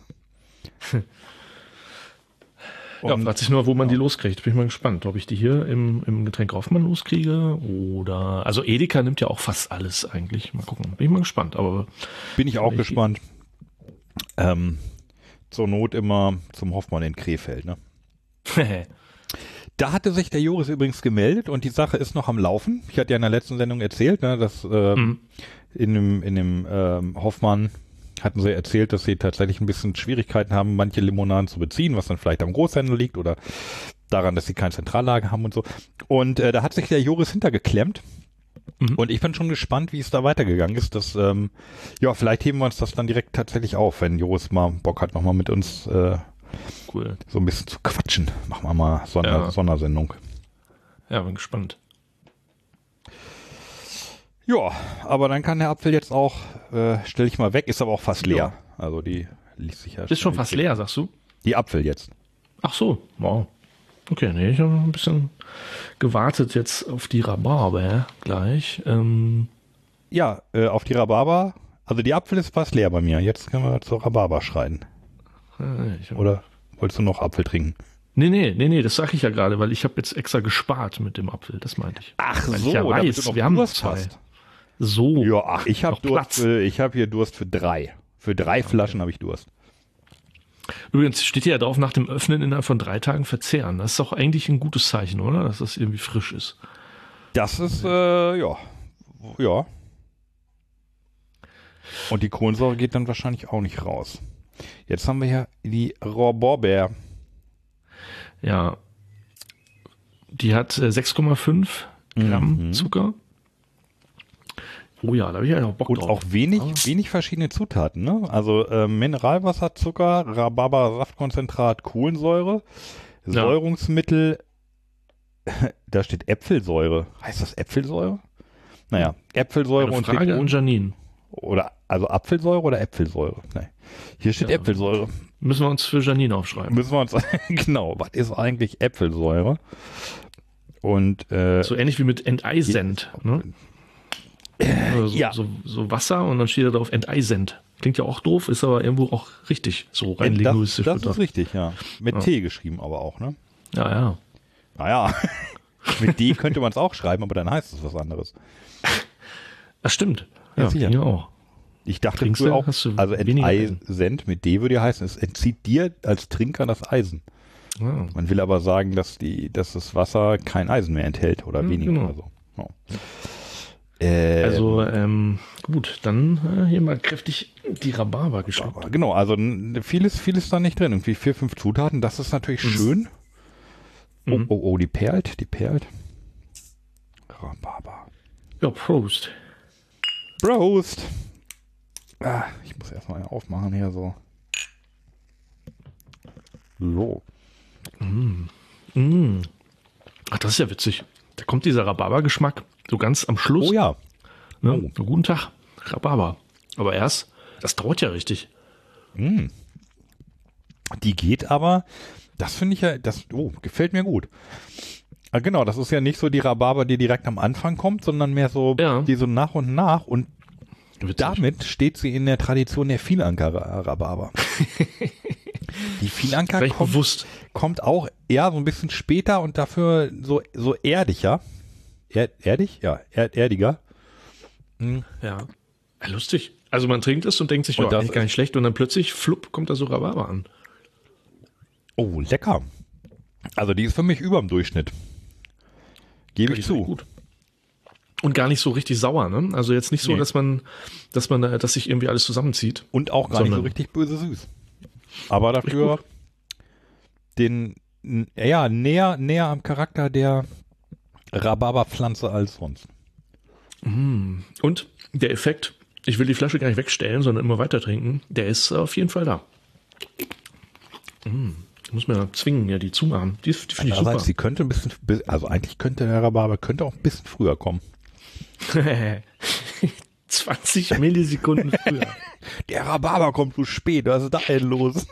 S4: Ja, fragt sich nur, wo man die loskriegt. Bin ich mal gespannt, ob ich die hier im Getränk Hoffmann loskriege oder, also Edeka nimmt ja auch fast alles eigentlich. Mal gucken. Bin ich mal gespannt, aber.
S3: Bin ich auch gespannt. Zur Not immer zum Hoffmann in Krefeld, ne? Da hatte sich der Joris übrigens gemeldet und die Sache ist noch am Laufen. Ich hatte ja in der letzten Sendung erzählt, ne, dass in dem Hoffmann hatten sie erzählt, dass sie tatsächlich ein bisschen Schwierigkeiten haben, manche Limonaden zu beziehen, was dann vielleicht am Großhändler liegt oder daran, dass sie kein Zentrallager haben und so. Und da hat sich der Joris hintergeklemmt. Und ich bin schon gespannt, wie es da weitergegangen ist. Dass, vielleicht heben wir uns das dann direkt tatsächlich auf, wenn Joris mal Bock hat, nochmal mit uns
S4: cool.
S3: so ein bisschen zu quatschen. Machen wir mal Sondersendung.
S4: Ja, bin gespannt.
S3: Ja, aber dann kann der Apfel jetzt auch, stelle ich mal weg, ist aber auch fast leer. Also die liest sich ja.
S4: Ist schon fast leer, sagst du?
S3: Die Apfel jetzt.
S4: Ach so, wow. Okay, nee, ich habe ein bisschen gewartet jetzt auf die Rhabarber gleich.
S3: Ja, auf die Rhabarber. Also die Apfel ist fast leer bei mir. Jetzt können wir zur Rhabarber schreien. Oder wolltest du noch Apfel trinken?
S4: Nee, das sage ich ja gerade, weil ich habe jetzt extra gespart mit dem Apfel, das meinte ich.
S3: Ach
S4: weil
S3: so,
S4: ich ja
S3: damit
S4: weiß,
S3: du noch
S4: wir haben
S3: Durst
S4: zwei.
S3: hast.
S4: So.
S3: Ja, ach, ich habe
S4: Platz.
S3: hier Durst für 3. Für 3 Flaschen habe ich Durst.
S4: Übrigens steht hier ja drauf, nach dem Öffnen innerhalb von 3 Tagen verzehren. Das ist doch eigentlich ein gutes Zeichen, oder? Dass das irgendwie frisch ist.
S3: Das ist, ja. Und die Kohlensäure geht dann wahrscheinlich auch nicht raus. Jetzt haben wir hier die Rhabarber.
S4: Ja. Die hat 6,5 Gramm Zucker. Oh ja, da habe ich ja noch Bock
S3: Und
S4: drauf.
S3: auch wenig verschiedene Zutaten, ne? Also Mineralwasser, Zucker, Rhabarber-Saftkonzentrat, Kohlensäure, Säurungsmittel, da steht Äpfelsäure. Heißt das Äpfelsäure? Naja, Äpfelsäure
S4: Eine
S3: und
S4: Frage an Janine.
S3: Oder also Apfelsäure oder Äpfelsäure? Nee. Hier steht Äpfelsäure.
S4: Müssen wir uns für Janine aufschreiben.
S3: Genau, was ist eigentlich Äpfelsäure? Und
S4: So ähnlich wie mit enteisend, ne? Also so Wasser und dann steht da drauf enteisend. Klingt ja auch doof, ist aber irgendwo auch richtig, so rein linguistisch.
S3: Das ist richtig, ja. Mit T geschrieben aber auch, ne?
S4: Ja.
S3: Naja, mit D könnte man es auch schreiben, aber dann heißt es was anderes.
S4: Das stimmt.
S3: Ja, sicher.
S4: Ja auch.
S3: Ich dachte
S4: Trinkst
S3: früher
S4: du,
S3: auch,
S4: hast du
S3: also
S4: weniger
S3: enteisend mit D würde ja heißen, es entzieht dir als Trinker das Eisen.
S4: Ja.
S3: Man will aber sagen, dass das Wasser kein Eisen mehr enthält oder weniger
S4: genau.
S3: oder so. Ja.
S4: Also gut, dann hier mal kräftig die Rhabarber geschluckt.
S3: Genau, also vieles da nicht drin. Irgendwie 4, 5 Zutaten, das ist natürlich schön. Oh, die perlt. Rhabarber.
S4: Ja, Prost.
S3: Prost. Ich muss erstmal aufmachen hier so. So.
S4: Ach, das ist ja witzig. Da kommt dieser Rhabarber-Geschmack so ganz am Schluss.
S3: Oh ja.
S4: Ne? So, guten Tag, Rhabarber. Aber erst, das dauert ja richtig.
S3: Die geht aber, das finde ich ja, gefällt mir gut. Genau, das ist ja nicht so die Rhabarber, die direkt am Anfang kommt, sondern mehr so, die so nach und nach und
S4: witzig.
S3: Damit steht sie in der Tradition der Vielanker-Rhabarber. Die Vielanker kommt auch eher so ein bisschen später und dafür so erdiger. Erdig? Ja, erdiger.
S4: Ja. Lustig. Also man trinkt es und denkt sich,
S3: Und das
S4: eigentlich gar nicht schlecht und dann plötzlich, flupp, kommt da so Rhabarber an.
S3: Oh, lecker. Also die ist für mich überm Durchschnitt. Gebe ich zu.
S4: Gut. Und gar nicht so richtig sauer, ne? Also jetzt nicht so, dass sich irgendwie alles zusammenzieht.
S3: Und auch gar nicht so richtig böse süß. Aber dafür näher am Charakter der Rhabarberpflanze als sonst.
S4: Und der Effekt, ich will die Flasche gar nicht wegstellen, sondern immer weiter trinken, der ist auf jeden Fall da. Ich muss mir zwingen, ja, die zumachen. Die finde ich super.
S3: Sie könnte ein bisschen, also eigentlich könnte der Rhabarber auch ein bisschen früher kommen.
S4: 20 Millisekunden früher.
S3: Der Rhabarber kommt so spät, was ist da denn los?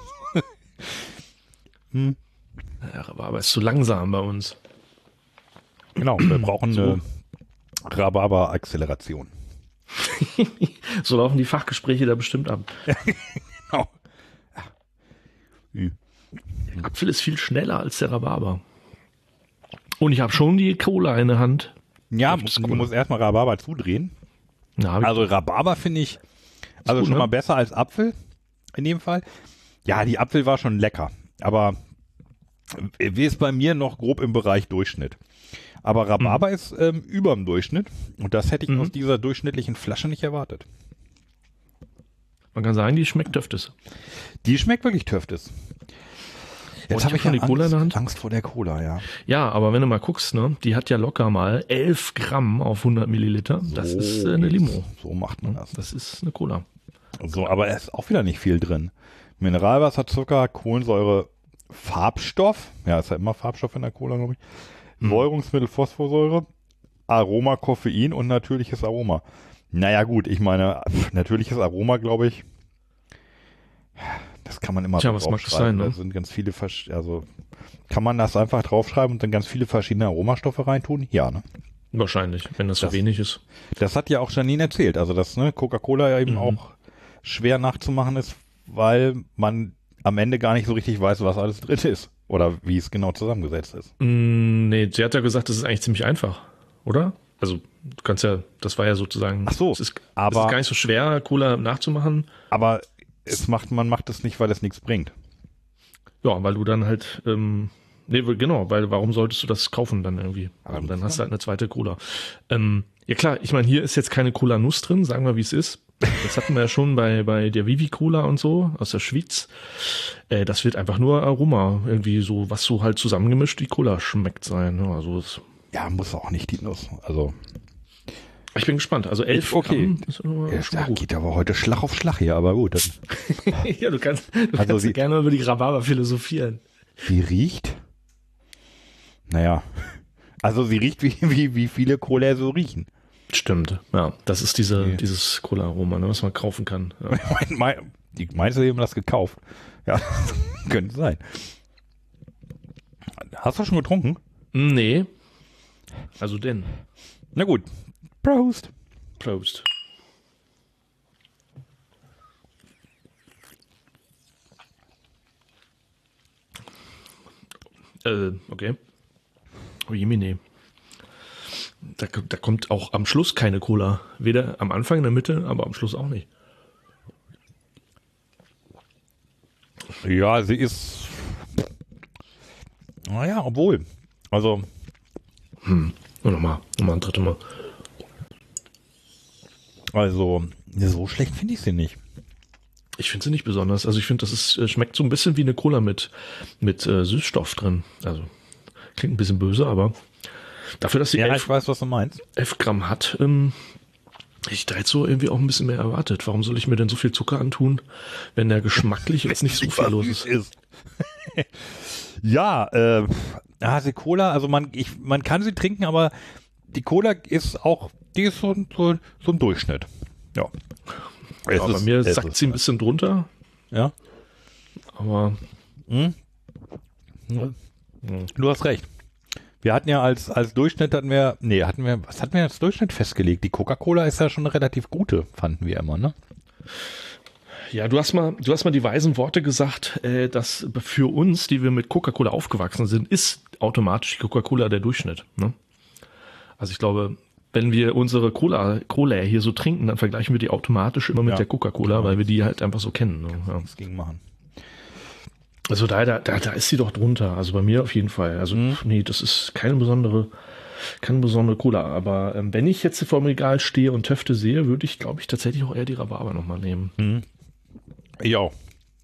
S4: Der Rhabarber ist zu langsam bei uns.
S3: Genau, wir brauchen eine Rhabarber-Acceleration.
S4: So laufen die Fachgespräche da bestimmt ab.
S3: Genau.
S4: Der Apfel ist viel schneller als der Rhabarber. Und ich habe schon die Cola in der Hand.
S3: Ja, du musst erstmal Rhabarber zudrehen.
S4: Ja,
S3: also Rhabarber finde ich gut, schon mal besser als Apfel in dem Fall. Ja, die Apfel war schon lecker, aber ist bei mir noch grob im Bereich Durchschnitt. Aber Rhabarber ist über dem Durchschnitt und das hätte ich aus dieser durchschnittlichen Flasche nicht erwartet.
S4: Man kann sagen, die schmeckt Töftes.
S3: Die schmeckt wirklich Töftes. Jetzt habe ich
S4: schon die Cola in der Hand.
S3: Angst vor der Cola, ja.
S4: Ja, aber wenn du mal guckst, ne, die hat ja locker mal 11 Gramm auf 100 Milliliter. Das ist eine Limo.
S3: So macht man das.
S4: Das ist eine Cola.
S3: So, aber es ist auch wieder nicht viel drin. Mineralwasser, Zucker, Kohlensäure, Farbstoff. Ja, ist ja immer Farbstoff in der Cola, glaube ich. Säurungsmittel, Phosphorsäure, Aroma, Koffein und natürliches Aroma. Naja gut, ich meine, natürliches Aroma, glaube ich, das kann man immer
S4: was mag das sein, ne?
S3: Da sind ganz viele, also kann man das einfach draufschreiben und dann ganz viele verschiedene Aromastoffe reintun? Ja, ne?
S4: Wahrscheinlich, wenn das so wenig ist.
S3: Das hat ja auch Janine erzählt, also dass Coca-Cola ja eben auch schwer nachzumachen ist, weil man am Ende gar nicht so richtig weiß, was alles drin ist. Oder wie es genau zusammengesetzt ist.
S4: Nee, sie hat ja gesagt, das ist eigentlich ziemlich einfach, oder? Also du kannst ja, das war ja sozusagen,
S3: Ach so,
S4: es ist gar nicht so schwer, Cola nachzumachen.
S3: Aber man macht es nicht, weil es nichts bringt.
S4: Ja, weil du dann halt, genau, weil warum solltest du das kaufen dann irgendwie? Also, dann hast du halt eine zweite Cola. Ja klar, ich meine, hier ist jetzt keine Cola-Nuss drin, sagen wir, wie es ist. Das hatten wir ja schon bei der Vivi-Cola und so aus der Schweiz. Das wird einfach nur Aroma, irgendwie so, was so halt zusammengemischt die Cola schmeckt sein. Also
S3: ja, muss auch nicht die Nuss. Also
S4: ich bin gespannt. Also 11 Gramm ist schon mal gut.
S3: Geht aber heute Schlag auf Schlag hier, aber gut.
S4: Ja, du kannst gerne über die Rhabarber philosophieren.
S3: Die riecht? Naja, also sie riecht wie viele Cola so riechen.
S4: Stimmt, ja. Das ist dieses Cola-Aroma, ne, was man kaufen kann. Ja.
S3: Meinst du, die haben das gekauft? Ja, könnte sein. Hast du schon getrunken?
S4: Nee. Also denn.
S3: Na gut. Prost.
S4: Prost. Okay. Oh Jemine. Da kommt auch am Schluss keine Cola. Weder am Anfang, in der Mitte, aber am Schluss auch nicht.
S3: Ja, sie ist... Naja, obwohl. Also...
S4: Nochmal ein drittes Mal.
S3: Also, so schlecht finde ich sie nicht.
S4: Ich finde sie nicht besonders. Also ich finde, schmeckt so ein bisschen wie eine Cola mit Süßstoff drin. Also klingt ein bisschen böse, aber dafür, dass sie
S3: ich weiß, was du meinst.
S4: 11 Gramm hat, ich da jetzt so irgendwie auch ein bisschen mehr erwartet. Warum soll ich mir denn so viel Zucker antun, wenn der geschmacklich jetzt nicht so viel los ist?
S3: Ja, die Cola, also man kann sie trinken, aber die Cola ist so ein Durchschnitt. Ja.
S4: Ja, bei mir sackt sie ein bisschen drunter.
S3: Ja.
S4: Aber.
S3: Du hast recht. Wir hatten ja als Durchschnitt was hatten wir als Durchschnitt festgelegt? Die Coca-Cola ist ja schon eine relativ gute, fanden wir immer, ne?
S4: Ja, du hast mal die weisen Worte gesagt, dass für uns, die wir mit Coca-Cola aufgewachsen sind, ist automatisch die Coca-Cola der Durchschnitt. Ne? Also ich glaube, wenn wir unsere Cola hier so trinken, dann vergleichen wir die automatisch immer mit der Coca-Cola, genau, weil wir die halt einfach so kennen. Ne? Ja.
S3: Das ging machen.
S4: Also da ist sie doch drunter. Also bei mir auf jeden Fall. Also nee, das ist keine besondere Cola. Aber wenn ich jetzt vor dem Regal stehe und Töfte sehe, würde ich, glaube ich, tatsächlich auch eher die Rhabarber nochmal nehmen.
S3: Ich auch.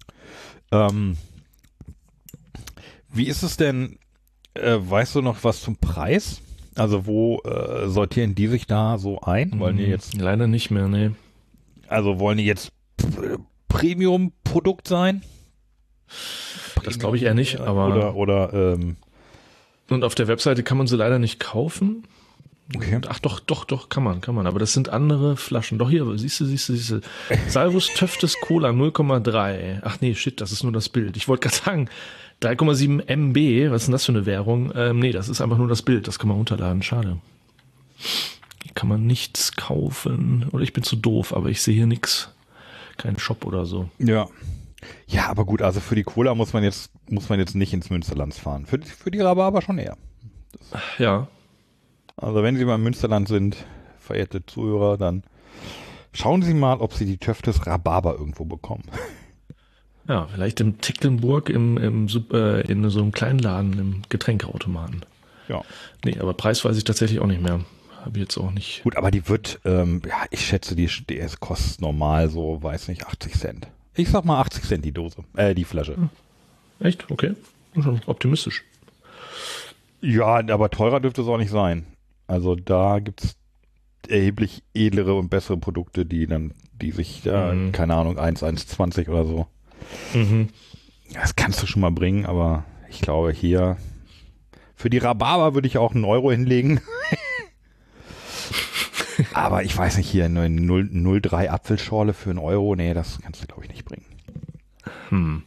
S3: Wie ist es denn, weißt du noch was zum Preis? Also wo sortieren die sich da so ein? Wollen die jetzt
S4: leider nicht mehr, nee.
S3: Also wollen die jetzt Premium-Produkt sein?
S4: Das glaube ich eher nicht, aber und auf der Webseite kann man sie leider nicht kaufen.
S3: Okay.
S4: Ach doch, kann man. Aber das sind andere Flaschen. Doch hier, siehst du. Salvus Töftes Cola 0,3. Ach nee, shit, das ist nur das Bild. Ich wollte gerade sagen, 3,7 MB, was ist denn das für eine Währung? Nee, das ist einfach nur das Bild, das kann man runterladen, schade. Hier kann man nichts kaufen. Oder ich bin zu doof, aber ich sehe hier nichts. Kein Shop oder so.
S3: Ja. Ja, aber gut, also für die Cola muss man jetzt nicht ins Münsterland fahren. Für die Rhabarber schon eher.
S4: Ja.
S3: Also wenn Sie mal im Münsterland sind, verehrte Zuhörer, dann schauen Sie mal, ob Sie die Töftes Rhabarber irgendwo bekommen.
S4: Ja, vielleicht im Tecklenburg in so einem kleinen Laden im Getränkeautomaten.
S3: Ja.
S4: Nee, aber Preis weiß ich tatsächlich auch nicht mehr. Habe ich jetzt auch nicht.
S3: Gut, aber die wird, ich schätze, die kostet normal so, weiß nicht, 80 Cent. Ich sag mal 80 Cent die Dose, die Flasche.
S4: Echt? Okay. Schon optimistisch.
S3: Ja, aber teurer dürfte es auch nicht sein. Also da gibt's erheblich edlere und bessere Produkte, die sich keine Ahnung, 1,20 oder so. Das kannst du schon mal bringen, aber ich glaube hier für die Rhabarber würde ich auch einen Euro hinlegen. Aber ich weiß nicht, hier eine 0,3 Apfelschorle für einen Euro, nee, das kannst du glaube ich nicht bringen.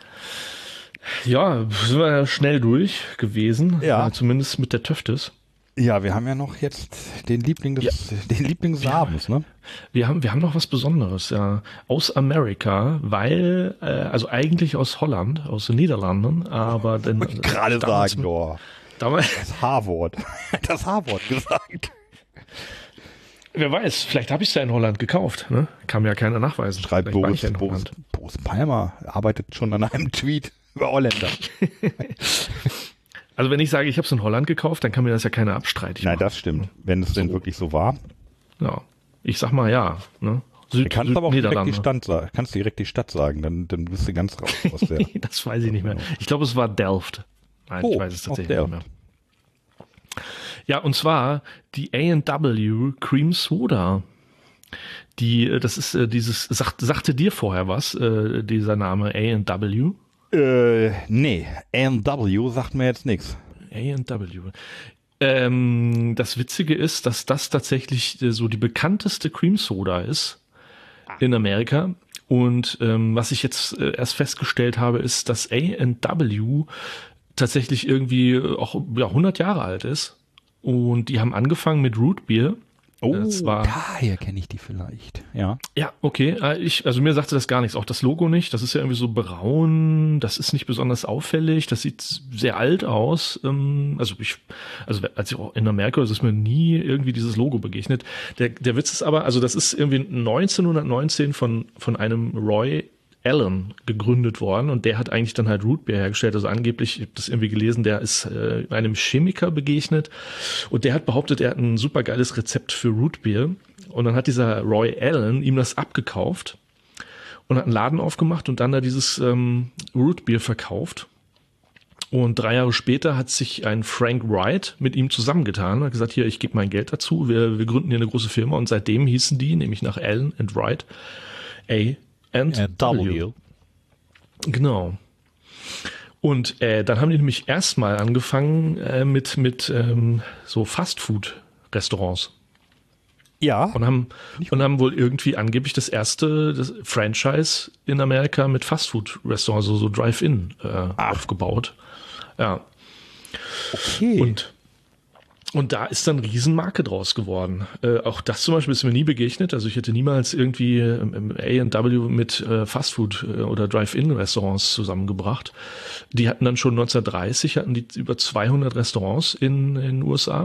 S4: Ja, sind wir ja schnell durch gewesen.
S3: Ja.
S4: Zumindest mit der Töftes.
S3: Ja, wir haben ja noch jetzt den Liebling des Abends, ne?
S4: Wir haben noch was Besonderes, ja. Aus Amerika, weil, also eigentlich aus Holland, aus den Niederlanden, aber dann.
S3: Wollte ich gerade sagen,
S4: damals,
S3: das H-Wort. Das H-Wort gesagt.
S4: Wer weiß, vielleicht habe ich es ja in Holland gekauft, ne? Kann mir ja keiner nachweisen.
S3: Schreibt Boris Palmer, arbeitet schon an einem Tweet über Holländer.
S4: Also wenn ich sage, ich habe es in Holland gekauft, dann kann mir das ja keiner abstreiten.
S3: Nein, das stimmt. Wenn es denn wirklich so war.
S4: Ja, ich sag mal ja. Ne?
S3: Du kannst aber auch direkt die Stadt sagen, dann bist du ganz raus aus der.
S4: Das weiß ich nicht mehr. Ich glaube, es war Delft. Nein, ich weiß es tatsächlich nicht mehr. Ja, und zwar die A&W Cream Soda. Das ist dieses, sagte dir vorher was, dieser Name A&W?
S3: Nee, A&W sagt mir jetzt nichts.
S4: A&W. Das Witzige ist, dass das tatsächlich so die bekannteste Cream Soda ist in Amerika. Und was ich jetzt erst festgestellt habe, ist, dass A&W tatsächlich irgendwie auch 100 Jahre alt ist. Und die haben angefangen mit Root Beer.
S3: Oh, daher kenne ich die vielleicht, ja.
S4: Ja, okay. Also mir sagte das gar nichts. Auch das Logo nicht. Das ist ja irgendwie so braun. Das ist nicht besonders auffällig. Das sieht sehr alt aus. Also als ich auch in Amerika, ist mir nie irgendwie dieses Logo begegnet. Der Witz ist aber, also das ist irgendwie 1919 von einem Roy Allen gegründet worden und der hat eigentlich dann halt Root Beer hergestellt. Also angeblich, ich habe das irgendwie gelesen, der ist einem Chemiker begegnet und der hat behauptet, er hat ein super geiles Rezept für Root Beer und dann hat dieser Roy Allen ihm das abgekauft und hat einen Laden aufgemacht und dann da dieses Root Beer verkauft. Und 3 Jahre später hat sich ein Frank Wright mit ihm zusammengetan und hat gesagt, hier, ich gebe mein Geld dazu, wir gründen hier eine große Firma und seitdem hießen die, nämlich nach Allen and Wright, A&W. Genau. Und dann haben die nämlich erstmal angefangen mit so Fastfood-Restaurants.
S3: Ja.
S4: Und haben wohl irgendwie angeblich das Franchise in Amerika mit Fastfood-Restaurants, so Drive-In aufgebaut. Ja.
S3: Okay.
S4: Und da ist dann eine Riesenmarke draus geworden. Auch das zum Beispiel ist mir nie begegnet. Also ich hätte niemals irgendwie A&W mit Fastfood oder Drive-In-Restaurants zusammengebracht. Die hatten dann schon 1930 über 200 Restaurants in den USA.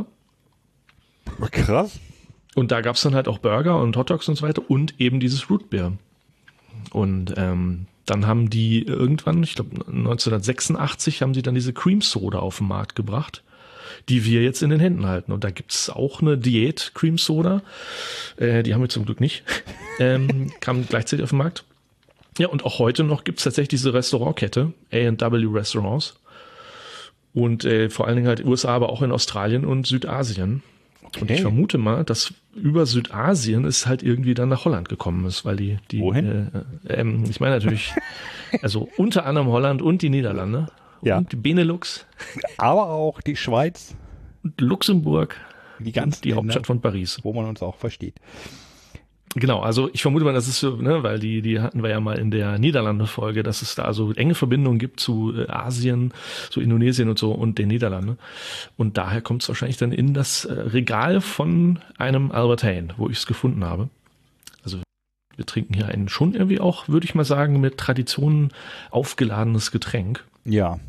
S3: Krass.
S4: Und da gab's dann halt auch Burger und Hotdogs und so weiter und eben dieses Root Beer. Und dann haben die irgendwann, ich glaube 1986, haben sie dann diese Cream Soda auf den Markt gebracht, die wir jetzt in den Händen halten. Und da gibt's auch eine Diät-Cream Soda. Die haben wir zum Glück nicht. Kam gleichzeitig auf den Markt. Ja, und auch heute noch gibt's tatsächlich diese Restaurantkette, A&W Restaurants. Und vor allen Dingen halt in den USA, aber auch in Australien und Südasien. Okay. Und ich vermute mal, dass über Südasien es halt irgendwie dann nach Holland gekommen ist, weil die
S3: Wohin?
S4: Ich meine natürlich, also unter anderem Holland und die Niederlande.
S3: Ja.
S4: Und die Benelux.
S3: Aber auch die Schweiz.
S4: Und Luxemburg.
S3: Und
S4: die Hauptstadt von Paris.
S3: Wo man uns auch versteht.
S4: Genau, also ich vermute mal, das ist so, ne, weil die hatten wir ja mal in der Niederlande-Folge, dass es da so enge Verbindungen gibt zu Asien, zu Indonesien und so und den Niederlanden. Und daher kommt es wahrscheinlich dann in das Regal von einem Albert Heijn, wo ich es gefunden habe. Also wir trinken hier ein schon irgendwie auch, würde ich mal sagen, mit Traditionen aufgeladenes Getränk.
S3: Ja,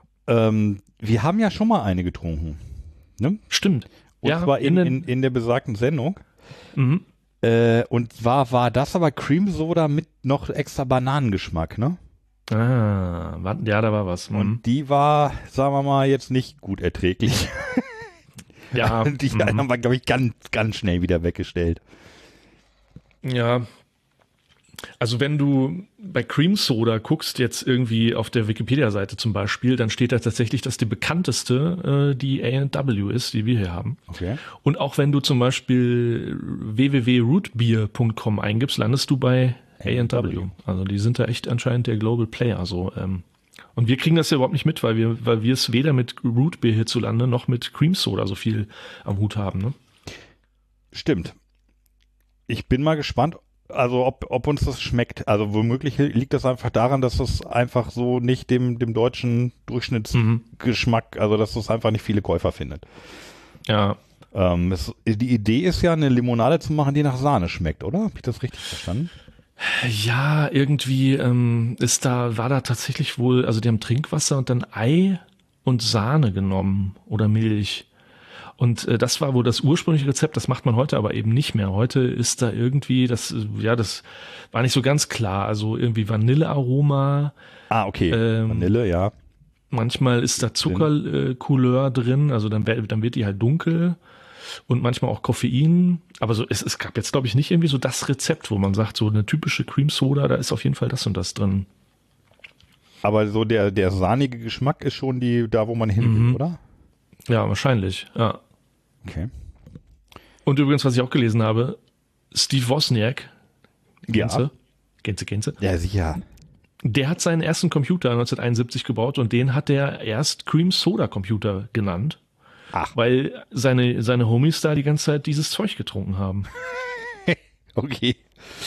S3: wir haben ja schon mal eine getrunken. Ne?
S4: Stimmt.
S3: Und zwar in der besagten Sendung.
S4: Mhm.
S3: Und zwar war das aber Cream Soda mit noch extra Bananengeschmack, ne?
S4: Ja, da war was.
S3: Und die war, sagen wir mal, jetzt nicht gut erträglich.
S4: Ja.
S3: Die haben wir, glaube ich, ganz, ganz schnell wieder weggestellt.
S4: Ja. Also wenn du bei Cream Soda guckst, jetzt irgendwie auf der Wikipedia-Seite zum Beispiel, dann steht da tatsächlich, dass die bekannteste die A&W ist, die wir hier haben.
S3: Okay.
S4: Und auch wenn du zum Beispiel www.rootbeer.com eingibst, landest du bei A&W. Also die sind da echt anscheinend der Global Player. So. Und wir kriegen das ja überhaupt nicht mit, weil wir es weder mit Root Beer hierzulande noch mit Cream Soda so viel am Hut haben. Ne?
S3: Stimmt. Ich bin mal gespannt, also ob uns das schmeckt. Also womöglich liegt das einfach daran, dass es einfach so nicht dem deutschen Durchschnittsgeschmack, also dass es einfach nicht viele Käufer findet.
S4: Ja.
S3: Die Idee ist ja, eine Limonade zu machen, die nach Sahne schmeckt, oder? Habe ich das richtig verstanden?
S4: Ja, irgendwie war da tatsächlich wohl, also die haben Trinkwasser und dann Ei und Sahne genommen oder Milch. Und das war wohl das ursprüngliche Rezept, das macht man heute aber eben nicht mehr. Heute ist da irgendwie, das war nicht so ganz klar, also irgendwie Vanillearoma.
S3: Ah, okay, Vanille, ja.
S4: Manchmal ist da Zuckercouleur drin, also dann wird die halt dunkel. Und manchmal auch Koffein, aber so es gab jetzt, glaube ich, nicht irgendwie so das Rezept, wo man sagt, so eine typische Cream Soda, da ist auf jeden Fall das und das drin.
S3: Aber so der sahnige Geschmack ist schon da, wo man hin will, oder?
S4: Ja, wahrscheinlich, ja.
S3: Okay.
S4: Und übrigens, was ich auch gelesen habe, Steve Wozniak,
S3: Gänse.
S4: Ja,
S3: sicher.
S4: Der hat seinen ersten Computer 1971 gebaut und den hat er erst Cream Soda Computer genannt.
S3: Ach.
S4: Weil seine Homies da die ganze Zeit dieses Zeug getrunken haben.
S3: Okay.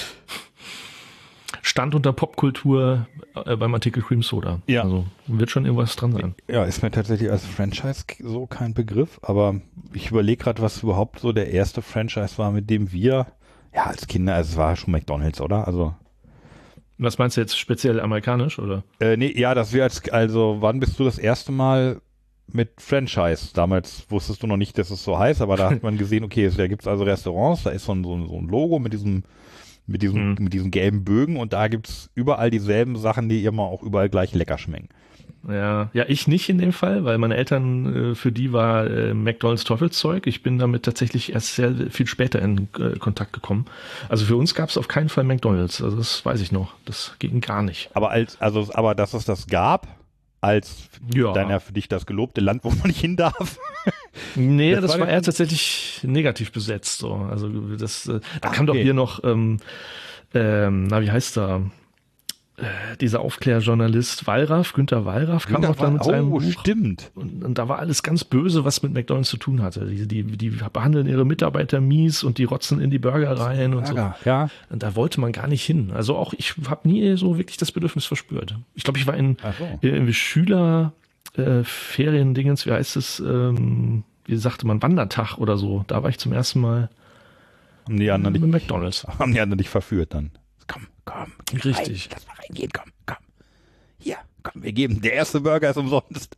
S4: Stand unter Popkultur beim Artikel Cream Soda.
S3: Ja.
S4: Also wird schon irgendwas dran sein.
S3: Ja, ist mir tatsächlich als Franchise so kein Begriff, aber ich überlege gerade, was überhaupt so der erste Franchise war, mit dem wir, ja, als Kinder, also es war schon McDonald's, oder? Also.
S4: Was meinst du jetzt speziell amerikanisch, oder?
S3: Nee, ja, dass wir wann bist du das erste Mal mit Franchise? Damals wusstest du noch nicht, dass es so heißt, aber da hat man gesehen, okay, da gibt's also Restaurants, da ist so ein Logo mit diesen gelben Bögen und da gibt's überall dieselben Sachen, die immer auch überall gleich lecker schmecken.
S4: Ja, ich nicht in dem Fall, weil meine Eltern, für die war McDonald's Teufelszeug. Ich bin damit tatsächlich erst sehr viel später in Kontakt gekommen. Also für uns gab's auf keinen Fall McDonald's, also das weiß ich noch, das ging gar nicht.
S3: Aber aber dass es das gab, als für dich das gelobte Land, wo man nicht hin darf.
S4: Nee, das war eher tatsächlich negativ besetzt. So. Also da kam doch hier noch, wie heißt er? Dieser Aufklärjournalist Günter Wallraff kam auch dann mit seinem Buch.
S3: Stimmt.
S4: Und da war alles ganz böse, was mit McDonald's zu tun hatte. Die behandeln ihre Mitarbeiter mies und die rotzen in die Burger rein und so.
S3: Ja.
S4: Und da wollte man gar nicht hin. Also auch, ich habe nie so wirklich das Bedürfnis verspürt. Ich glaube, ich war in Schüler Feriendingens, wie heißt es, wie sagte man, Wandertag oder so. Da war ich zum ersten Mal mit McDonald's.
S3: Haben die anderen dich verführt dann? Komm.
S4: Richtig.
S3: Lass mal reingehen, komm. Hier, komm, wir geben, der erste Burger ist umsonst.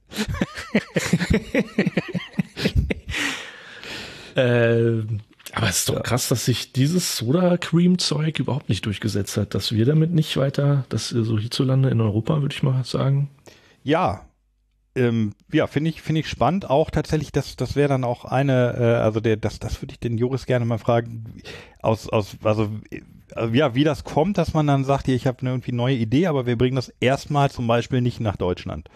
S4: Aber es ist doch krass, dass sich dieses Soda-Cream-Zeug überhaupt nicht durchgesetzt hat, dass wir damit nicht weiter, das so hierzulande in Europa, würde ich mal sagen.
S3: Ja. Finde ich spannend. Auch tatsächlich, das wäre dann auch das würde ich den Joris gerne mal fragen, wie das kommt, dass man dann sagt, hier, ich habe eine irgendwie neue Idee, aber wir bringen das erstmal zum Beispiel nicht nach Deutschland.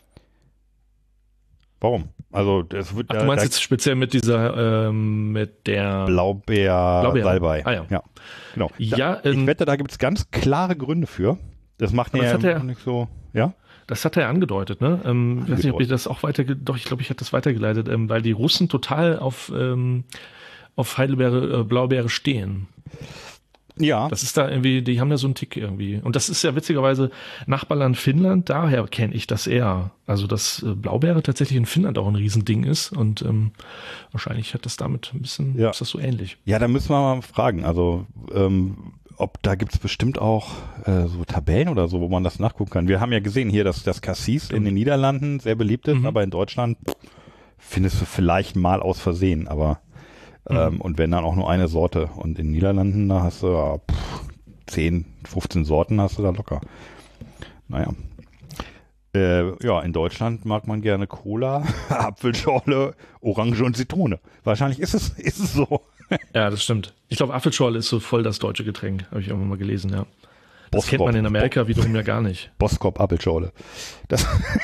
S3: Warum? Also das wird.
S4: Du meinst jetzt speziell mit dieser, mit der
S3: Blaubeer. Salbei.
S4: Ah ja.
S3: Genau.
S4: Ja,
S3: ich wette, da gibt es ganz klare Gründe für. Das macht ja nicht so. Ja.
S4: Das hat er angedeutet, ne? Ich weiß nicht, ob ich das auch doch, ich glaube, ich hatte das weitergeleitet, weil die Russen total auf Heidelbeere, Blaubeere stehen. Ja. Das ist da irgendwie, die haben ja so einen Tick irgendwie. Und das ist ja witzigerweise Nachbarland Finnland, daher kenne ich das eher. Also, dass Blaubeere tatsächlich in Finnland auch ein Riesending ist und wahrscheinlich hat das damit ein bisschen, ist das so ähnlich.
S3: Ja, da müssen wir mal fragen. Also, da gibt es bestimmt auch so Tabellen oder so, wo man das nachgucken kann. Wir haben ja gesehen hier, dass das Cassis in den Niederlanden sehr beliebt ist, aber in Deutschland findest du vielleicht mal aus Versehen, aber und wenn dann auch nur eine Sorte. Und in den Niederlanden, da hast du 10, 15 Sorten hast du da locker. Naja. In Deutschland mag man gerne Cola, Apfelschorle, Orange und Zitrone. Wahrscheinlich ist es so.
S4: Ja, das stimmt. Ich glaube, Apfelschorle ist so voll das deutsche Getränk, habe ich irgendwann mal gelesen, ja. Das kennt man in Amerika wiederum ja gar nicht.
S3: Boskop Apfelschorle. Das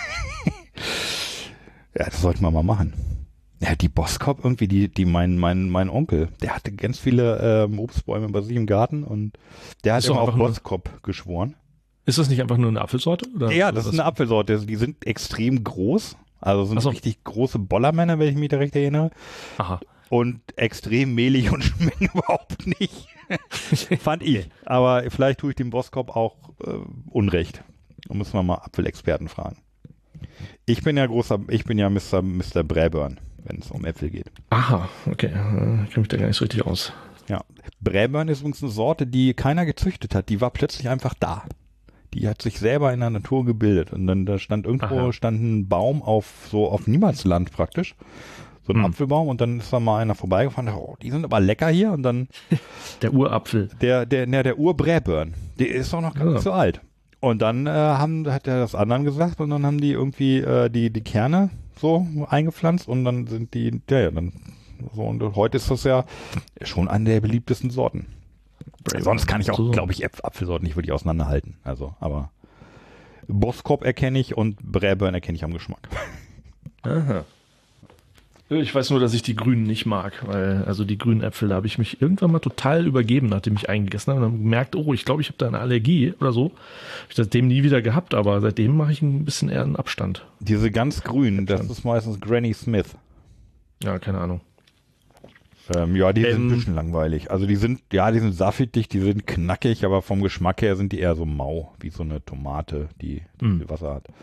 S3: sollten wir mal machen. Ja, die Boskop irgendwie, mein Onkel, der hatte ganz viele Obstbäume bei sich im Garten und der hat immer auf Boskop geschworen.
S4: Ist das nicht einfach nur eine Apfelsorte? Oder
S3: ja, das ist eine Apfelsorte. Die sind extrem groß. Also sind richtig große Bollermänner, wenn ich mich da recht erinnere.
S4: Aha.
S3: Und extrem mehlig und schmecken überhaupt nicht. Fand ich. Aber vielleicht tue ich dem Boskop auch Unrecht. Da müssen wir mal Apfelexperten fragen. Ich bin ja Mr. Braeburn. wenn es um Äpfel geht.
S4: Aha, okay. Ich kenne mich da gar nicht so richtig aus.
S3: Ja. Braeburn ist übrigens eine Sorte, die keiner gezüchtet hat. Die war plötzlich einfach da. Die hat sich selber in der Natur gebildet. Und dann da stand ein Baum auf Niemandsland praktisch. So ein Apfelbaum, und dann ist da mal einer vorbeigefahren, oh, die sind aber lecker hier, und dann
S4: der Urapfel.
S3: Der Ur-Braeburn. Der ist doch noch gar nicht so alt. Und dann hat er das anderen gesagt, und dann haben die irgendwie die Kerne so eingepflanzt, und dann sind die, dann so, und heute ist das ja schon eine der beliebtesten Sorten. Sonst kann ich auch, glaube ich, Apfelsorten nicht wirklich auseinanderhalten. Also, aber Boskop erkenne ich und Braeburn erkenne ich am Geschmack.
S4: Aha. Ich weiß nur, dass ich die Grünen nicht mag, weil die grünen Äpfel, da habe ich mich irgendwann mal total übergeben, nachdem ich eingegessen habe, und dann gemerkt, ich glaube, ich habe da eine Allergie oder so. Habe ich seitdem nie wieder gehabt, aber seitdem mache ich ein bisschen eher einen Abstand.
S3: Diese ganz grünen, das ist meistens Granny Smith.
S4: Ja, keine Ahnung.
S3: Die sind ein bisschen langweilig. Also die sind saftig, die sind knackig, aber vom Geschmack her sind die eher so mau, wie so eine Tomate, die Wasser hat.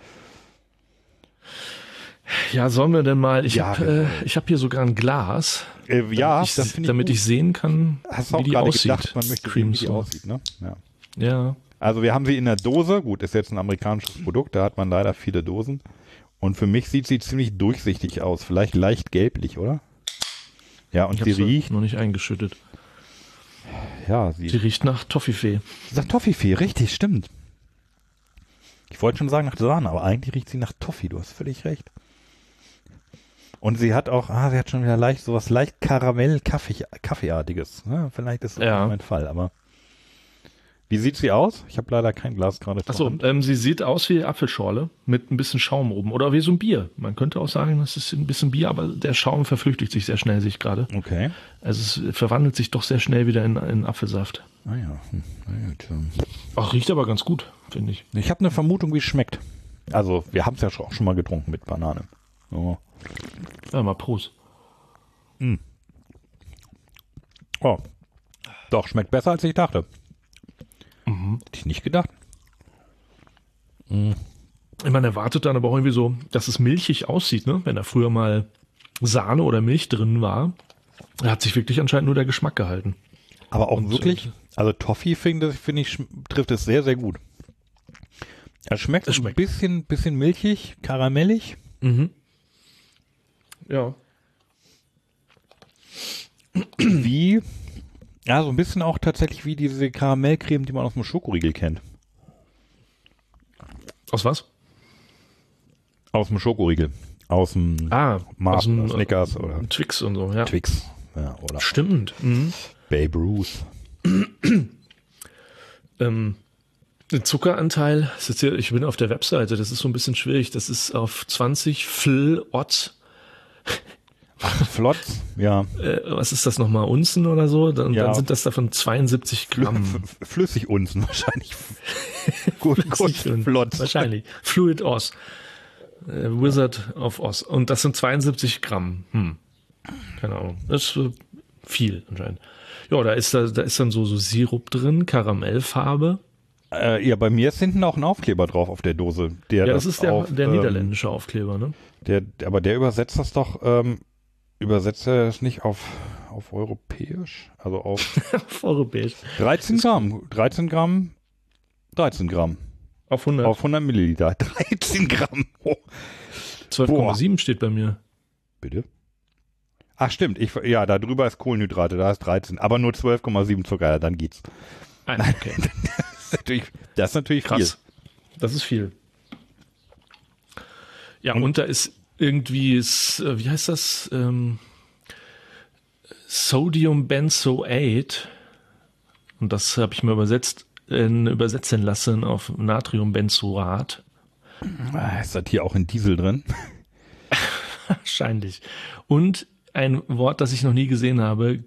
S4: Ja, sollen wir denn mal, ich habe hier sogar ein Glas, damit ich sehen kann, wie die aussieht.
S3: Gedacht, man möchte sehen, wie die aussieht, ne?
S4: Ja.
S3: Also wir haben sie in der Dose, gut, ist jetzt ein amerikanisches Produkt, da hat man leider viele Dosen. Und für mich sieht sie ziemlich durchsichtig aus, vielleicht leicht gelblich, oder? Ja, und sie riecht
S4: noch nicht eingeschüttet.
S3: Ja,
S4: sie riecht nach Toffifee.
S3: Sie sagt Toffifee, richtig, stimmt. Ich wollte schon sagen nach Sahne, aber eigentlich riecht sie nach Toffee, du hast völlig recht. Und sie hat auch, sie hat schon wieder sowas leicht Kaffeeartiges. Ne? Vielleicht ist das nicht mein Fall, aber wie sieht sie aus? Ich habe leider kein Glas gerade zur Hand.
S4: Sie sieht aus wie Apfelschorle mit ein bisschen Schaum oben oder wie so ein Bier. Man könnte auch sagen, das ist ein bisschen Bier, aber der Schaum verflüchtigt sich sehr schnell, sehe ich gerade.
S3: Okay.
S4: Also es verwandelt sich doch sehr schnell wieder in Apfelsaft.
S3: Ah ja.
S4: Ach, riecht aber ganz gut, finde ich.
S3: Ich habe eine Vermutung, wie es schmeckt. Also wir haben es ja auch schon mal getrunken mit Banane. Oh.
S4: Ja, mal Prost.
S3: Oh. Doch, schmeckt besser, als ich dachte. Hätte ich nicht gedacht.
S4: Man erwartet dann aber auch irgendwie so, dass es milchig aussieht, ne? Wenn da früher mal Sahne oder Milch drin war. Da hat sich wirklich anscheinend nur der Geschmack gehalten.
S3: Aber auch wirklich, also Toffee finde ich, trifft es sehr, sehr gut. Es schmeckt ein bisschen milchig, karamellig.
S4: Ja.
S3: So ein bisschen auch tatsächlich wie diese Karamellcreme, die man aus dem Schokoriegel kennt.
S4: Aus was?
S3: Aus dem Schokoriegel. Aus dem Mars, Snickers oder
S4: Twix und so, ja.
S3: Twix, ja, oder
S4: stimmt.
S3: Babe Ruth.
S4: Der Zuckeranteil, ich bin auf der Webseite, das ist so ein bisschen schwierig, das ist auf 20 Fl-Ott.
S3: Flotz, ja.
S4: Was ist das nochmal, Unzen oder so? Dann sind das davon 72 Gramm.
S3: Flüssigunzen wahrscheinlich. Gut, Flotz.
S4: Wahrscheinlich. Fluid Oz. Wizard of Oz. Und das sind 72 Gramm. Keine Ahnung. Das ist viel anscheinend. Ja, da ist dann so Sirup drin, Karamellfarbe.
S3: Bei mir ist hinten auch ein Aufkleber drauf auf der Dose.
S4: Das ist der niederländische Aufkleber, ne?
S3: Aber der übersetzt das doch, übersetzt er es nicht auf europäisch? Also auf
S4: europäisch.
S3: 13 Gramm. 13 Gramm.
S4: Auf 100?
S3: Auf 100 Milliliter. 13 Gramm. Oh.
S4: 12,7 steht bei mir.
S3: Bitte? Ach stimmt, da drüber ist Kohlenhydrate, da ist 13, aber nur 12,7 Zucker, dann geht's.
S4: Okay.
S3: Das ist natürlich
S4: krass. Viel. Das ist viel. Ja, und da ist irgendwie, wie heißt das? Sodium Benzoate. Und das habe ich mir übersetzen lassen auf Natriumbenzoat.
S3: Ist das hier auch in Diesel drin?
S4: Wahrscheinlich. Und ein Wort, das ich noch nie gesehen habe,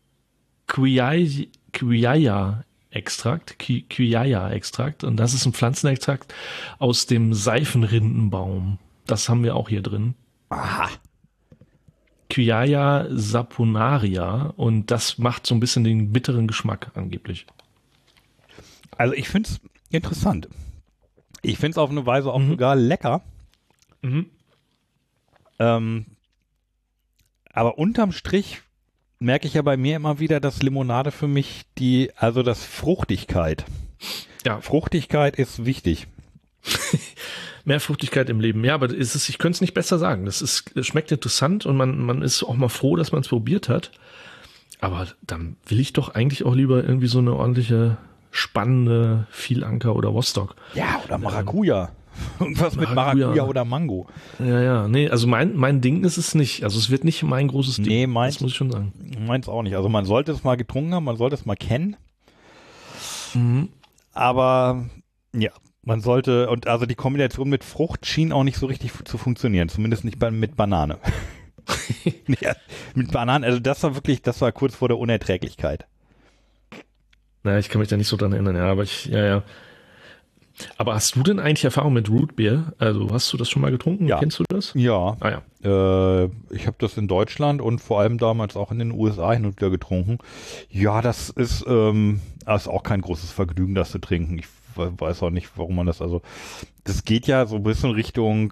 S4: Quiyaya-Extrakt. Und das ist ein Pflanzenextrakt aus dem Seifenrindenbaum. Das haben wir auch hier drin.
S3: Aha.
S4: Quiyaya saponaria. Und das macht so ein bisschen den bitteren Geschmack angeblich.
S3: Also ich finde es interessant. Ich finde es auf eine Weise auch sogar lecker. Aber unterm Strich merke ich ja bei mir immer wieder, dass Limonade für mich das Fruchtigkeit.
S4: Ja.
S3: Fruchtigkeit ist wichtig.
S4: Mehr Fruchtigkeit im Leben. Ja, aber ich könnte es nicht besser sagen. Es schmeckt interessant und man ist auch mal froh, dass man es probiert hat. Aber dann will ich doch eigentlich auch lieber irgendwie so eine ordentliche, spannende Vielanker oder Wostock.
S3: Ja, oder Maracuja. Irgendwas mit Maracuja oder Mango.
S4: Ja, nee, also mein Ding ist es nicht. Also es wird nicht mein großes Ding.
S3: Nee,
S4: das muss ich schon sagen.
S3: Meins auch nicht. Also man sollte es mal getrunken haben, man sollte es mal kennen.
S4: Mhm.
S3: Aber ja, man sollte, und also die Kombination mit Frucht schien auch nicht so richtig zu funktionieren. Zumindest nicht mit Banane. Ja, mit Bananen, also das war kurz vor der Unerträglichkeit.
S4: Naja, ich kann mich da nicht so dran erinnern, ja. Aber hast du denn eigentlich Erfahrung mit Root Beer? Also hast du das schon mal getrunken?
S3: Ja.
S4: Kennst du das?
S3: Ja.
S4: Ah, ja.
S3: Ich habe das in Deutschland und vor allem damals auch in den USA hin und wieder getrunken. Ja, das ist auch kein großes Vergnügen, das zu trinken. Ich weiß auch nicht, warum man das geht ja so ein bisschen Richtung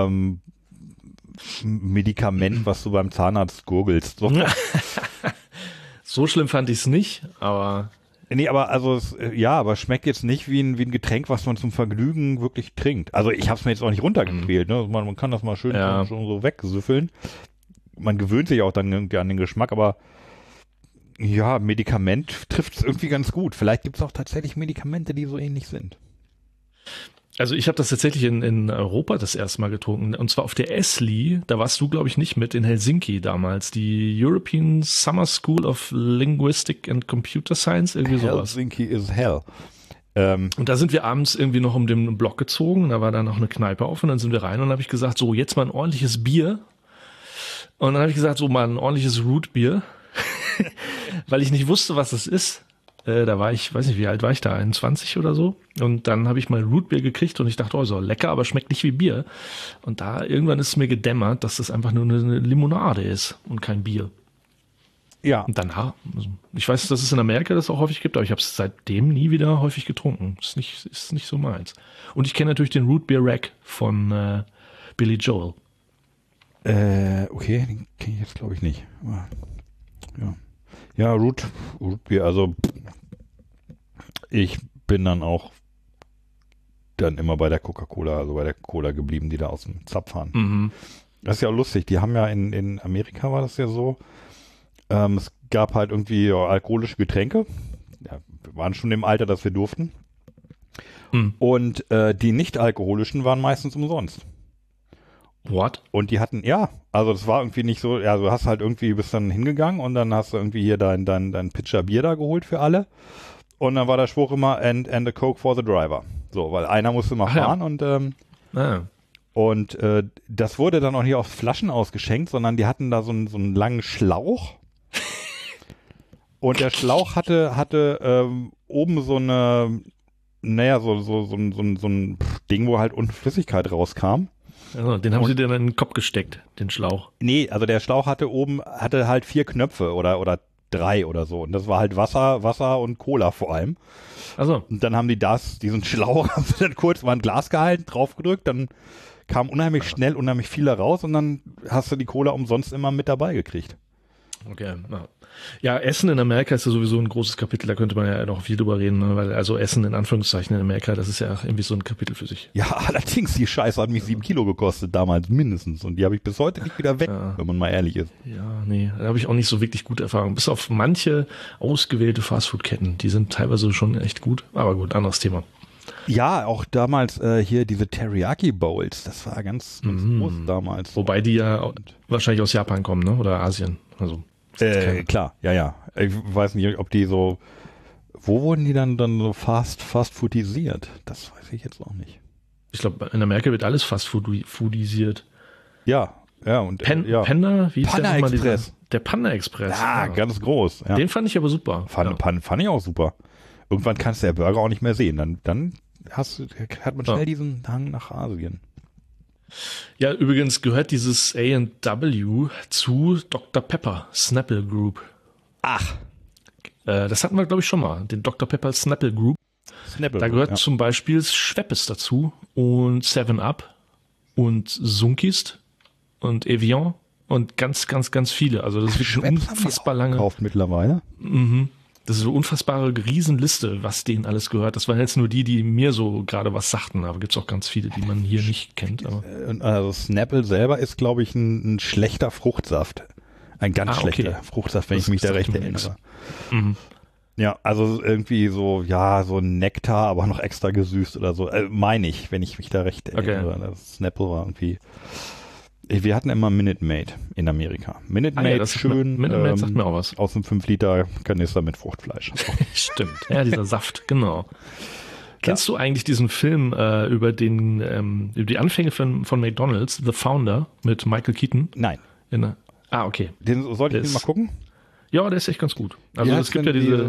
S3: Medikament, was du beim Zahnarzt gurgelst. So.
S4: So schlimm fand ich es nicht, aber...
S3: Nee, aber aber schmeckt jetzt nicht wie ein Getränk, was man zum Vergnügen wirklich trinkt. Also ich habe es mir jetzt auch nicht runtergequält. Ne? Man kann das mal schön schon so wegsüffeln. Man gewöhnt sich auch dann irgendwie an den Geschmack, aber ja, Medikament trifft es irgendwie ganz gut. Vielleicht gibt es auch tatsächlich Medikamente, die so ähnlich sind.
S4: Also ich habe das tatsächlich in Europa das erste Mal getrunken, und zwar auf der ESLI, da warst du, glaube ich, nicht mit, in Helsinki damals, die European Summer School of Linguistic and Computer Science, irgendwie sowas.
S3: Helsinki is hell.
S4: Und da sind wir abends irgendwie noch um den Block gezogen, da war dann noch eine Kneipe auf und dann sind wir rein und habe ich gesagt, so jetzt mal ein ordentliches Bier. Und dann habe ich gesagt, so mal ein ordentliches Root-Bier, weil ich nicht wusste, was das ist. Da war ich, weiß nicht, wie alt war ich da, 21 oder so. Und dann habe ich mal Rootbier gekriegt und ich dachte, oh, so lecker, aber schmeckt nicht wie Bier. Und da irgendwann ist es mir gedämmert, dass das einfach nur eine Limonade ist und kein Bier.
S3: Ja.
S4: Und danach, also ich weiß, dass es in Amerika das auch häufig gibt, aber ich habe es seitdem nie wieder häufig getrunken. Ist nicht so meins. Und ich kenne natürlich den Rootbeer Rack von Billy Joel.
S3: Okay, den kenne ich jetzt glaube ich nicht. Ja. Ja, Rootbeer, also ich bin dann auch immer bei der Coca-Cola, also bei der Cola geblieben, die da aus dem Zapf fahren.
S4: Mhm.
S3: Das ist ja auch lustig, die haben ja in Amerika war das ja so, es gab halt irgendwie alkoholische Getränke, ja, wir waren schon im Alter, dass wir durften, und die nicht-alkoholischen waren meistens umsonst.
S4: What?
S3: Und die hatten, ja, also das war irgendwie nicht so, ja, du hast halt irgendwie, bist dann hingegangen und dann hast du irgendwie hier dein Pitcher Bier da geholt für alle. Und dann war der Spruch immer, and a Coke for the driver. So, weil einer musste mal fahren und das wurde dann auch nicht auf Flaschen ausgeschenkt, sondern die hatten da so einen langen Schlauch. Und der Schlauch hatte oben so eine, naja, so ein Ding, wo halt unten Flüssigkeit rauskam.
S4: Also, den haben sie dir dann in den Kopf gesteckt, den Schlauch.
S3: Nee, also der Schlauch hatte halt 4 Knöpfe oder 3 oder so. Und das war halt Wasser und Cola vor allem.
S4: Also.
S3: Und dann haben die diesen Schlauch, haben sie dann kurz mal ein Glas gehalten, draufgedrückt, dann kam unheimlich schnell unheimlich viel raus und dann hast du die Cola umsonst immer mit dabei gekriegt.
S4: Okay, ja, Essen in Amerika ist ja sowieso ein großes Kapitel, da könnte man ja noch viel drüber reden, ne? Weil also Essen in Anführungszeichen in Amerika, das ist ja irgendwie so ein Kapitel für sich.
S3: Ja, allerdings, die Scheiße hat mich 7 Kilo gekostet damals mindestens und die habe ich bis heute nicht wieder weg, wenn man mal ehrlich ist.
S4: Ja, nee, da habe ich auch nicht so wirklich gute Erfahrungen. Bis auf manche ausgewählte Fastfood-Ketten, die sind teilweise schon echt gut, aber gut, anderes Thema.
S3: Ja, auch damals hier diese Teriyaki Bowls, das war ganz groß damals.
S4: Wobei die ja wahrscheinlich aus Japan kommen, ne? Oder Asien, also.
S3: Klar, ja. Ich weiß nicht, ob die so, wo wurden die dann so fastfoodisiert? Das weiß ich jetzt auch nicht.
S4: Ich glaube, in Amerika wird alles fastfoodisiert.
S3: Ja. Und
S4: Panda, wie ist
S3: Panda Express.
S4: Der Panda Express.
S3: Ja, ganz groß. Ja.
S4: Den fand ich aber super.
S3: Fand ich auch super. Irgendwann kannst du der Burger auch nicht mehr sehen. Dann hat man schnell diesen Hang nach Asien.
S4: Ja, übrigens gehört dieses A&W zu Dr. Pepper Snapple Group.
S3: Ach.
S4: Das hatten wir, glaube ich, schon mal. Den Dr. Pepper Snapple Group. Da gehört zum Beispiel Schweppes dazu und 7-Up und Sunkist und Evian und ganz, ganz, ganz viele. Also das ist wirklich eine unfassbar lange.
S3: Gekauft mittlerweile.
S4: Mhm. Das ist so eine unfassbare Riesenliste, was denen alles gehört. Das waren jetzt nur die mir so gerade was sagten, aber gibt's auch ganz viele, die man hier nicht kennt. Aber.
S3: Also Snapple selber ist, glaube ich, ein schlechter Fruchtsaft. Ein ganz schlechter Fruchtsaft, wenn ich mich da recht erinnere. Mhm. Ja, also irgendwie so, so ein Nektar, aber noch extra gesüßt oder so. Meine ich, wenn ich mich da recht erinnere. Das Snapple war irgendwie. Wir hatten immer Minute Maid in Amerika. Minute Maid, das schön.
S4: Minute Maid sagt mir auch was.
S3: Aus einem 5-Liter Kanister mit Fruchtfleisch.
S4: Stimmt. Ja, dieser Saft, genau. Kennst du eigentlich diesen Film über die Anfänge von McDonald's, The Founder, mit Michael Keaton?
S3: Nein.
S4: Okay.
S3: Den sollte ich mal gucken?
S4: Ja, der ist echt ganz gut. Also es gibt ja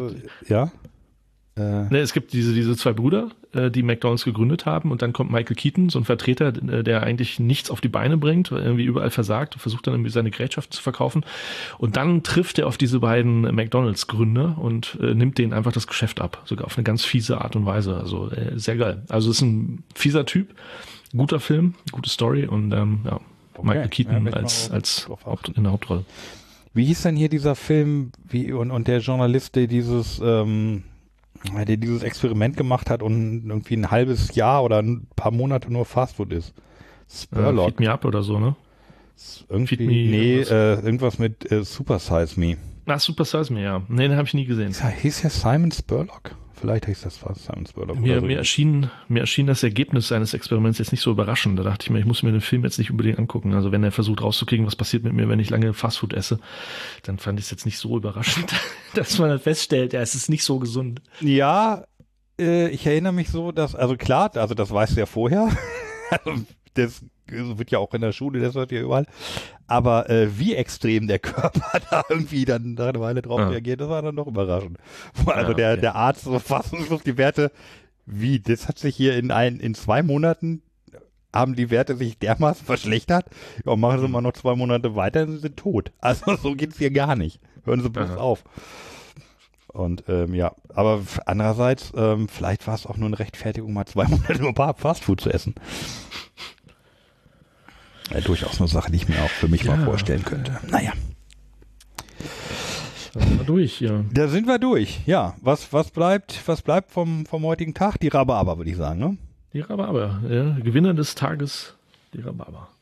S4: es gibt diese zwei Brüder, die McDonald's gegründet haben, und dann kommt Michael Keaton, so ein Vertreter, der eigentlich nichts auf die Beine bringt, irgendwie überall versagt und versucht dann irgendwie seine Gerätschaften zu verkaufen. Und dann trifft er auf diese beiden McDonald's-Gründer und nimmt denen einfach das Geschäft ab, sogar auf eine ganz fiese Art und Weise. Also sehr geil. Also ist ein fieser Typ, guter Film, gute Story und Michael Keaton als in der Hauptrolle.
S3: Wie hieß denn hier dieser Film und der Journalist, der dieses Experiment gemacht hat und irgendwie ein halbes Jahr oder ein paar Monate nur Fastfood ist? Spurlock.
S4: Feed Me Up oder so, ne?
S3: Irgendwas mit Super Size Me.
S4: Super Size Me, ja. Nee, den habe ich nie gesehen.
S3: Hieß ja Simon Spurlock? Vielleicht hieß das fast Simon Spurlock.
S4: Mir erschien das Ergebnis seines Experiments jetzt nicht so überraschend. Da dachte ich mir, ich muss mir den Film jetzt nicht unbedingt angucken. Also wenn er versucht rauszukriegen, was passiert mit mir, wenn ich lange Fastfood esse, dann fand ich es jetzt nicht so überraschend, dass man dann feststellt, es ist nicht so gesund.
S3: Ja, ich erinnere mich so, dass, das weißt du ja vorher. Das wird ja auch in der Schule, das wird ja überall. Aber wie extrem der Körper da irgendwie dann eine Weile drauf reagiert, das war dann doch überraschend. Also der Arzt so fassungslos die Werte, das hat sich hier in 2 Monaten, haben die Werte sich dermaßen verschlechtert, machen Sie mal noch 2 Monate weiter, dann sind Sie tot. Also so geht's hier gar nicht. Hören Sie bloß auf. Und aber andererseits, vielleicht war es auch nur eine Rechtfertigung, mal 2 Monate nur Fastfood zu essen. Ja, durchaus eine Sache, die ich mir auch für mich mal vorstellen könnte. Naja.
S4: Da sind wir durch, ja.
S3: Da sind wir durch, ja. Was bleibt vom heutigen Tag? Die Rhabarber, würde ich sagen, ne?
S4: Die Rhabarber, ja. Gewinner des Tages, die Rhabarber.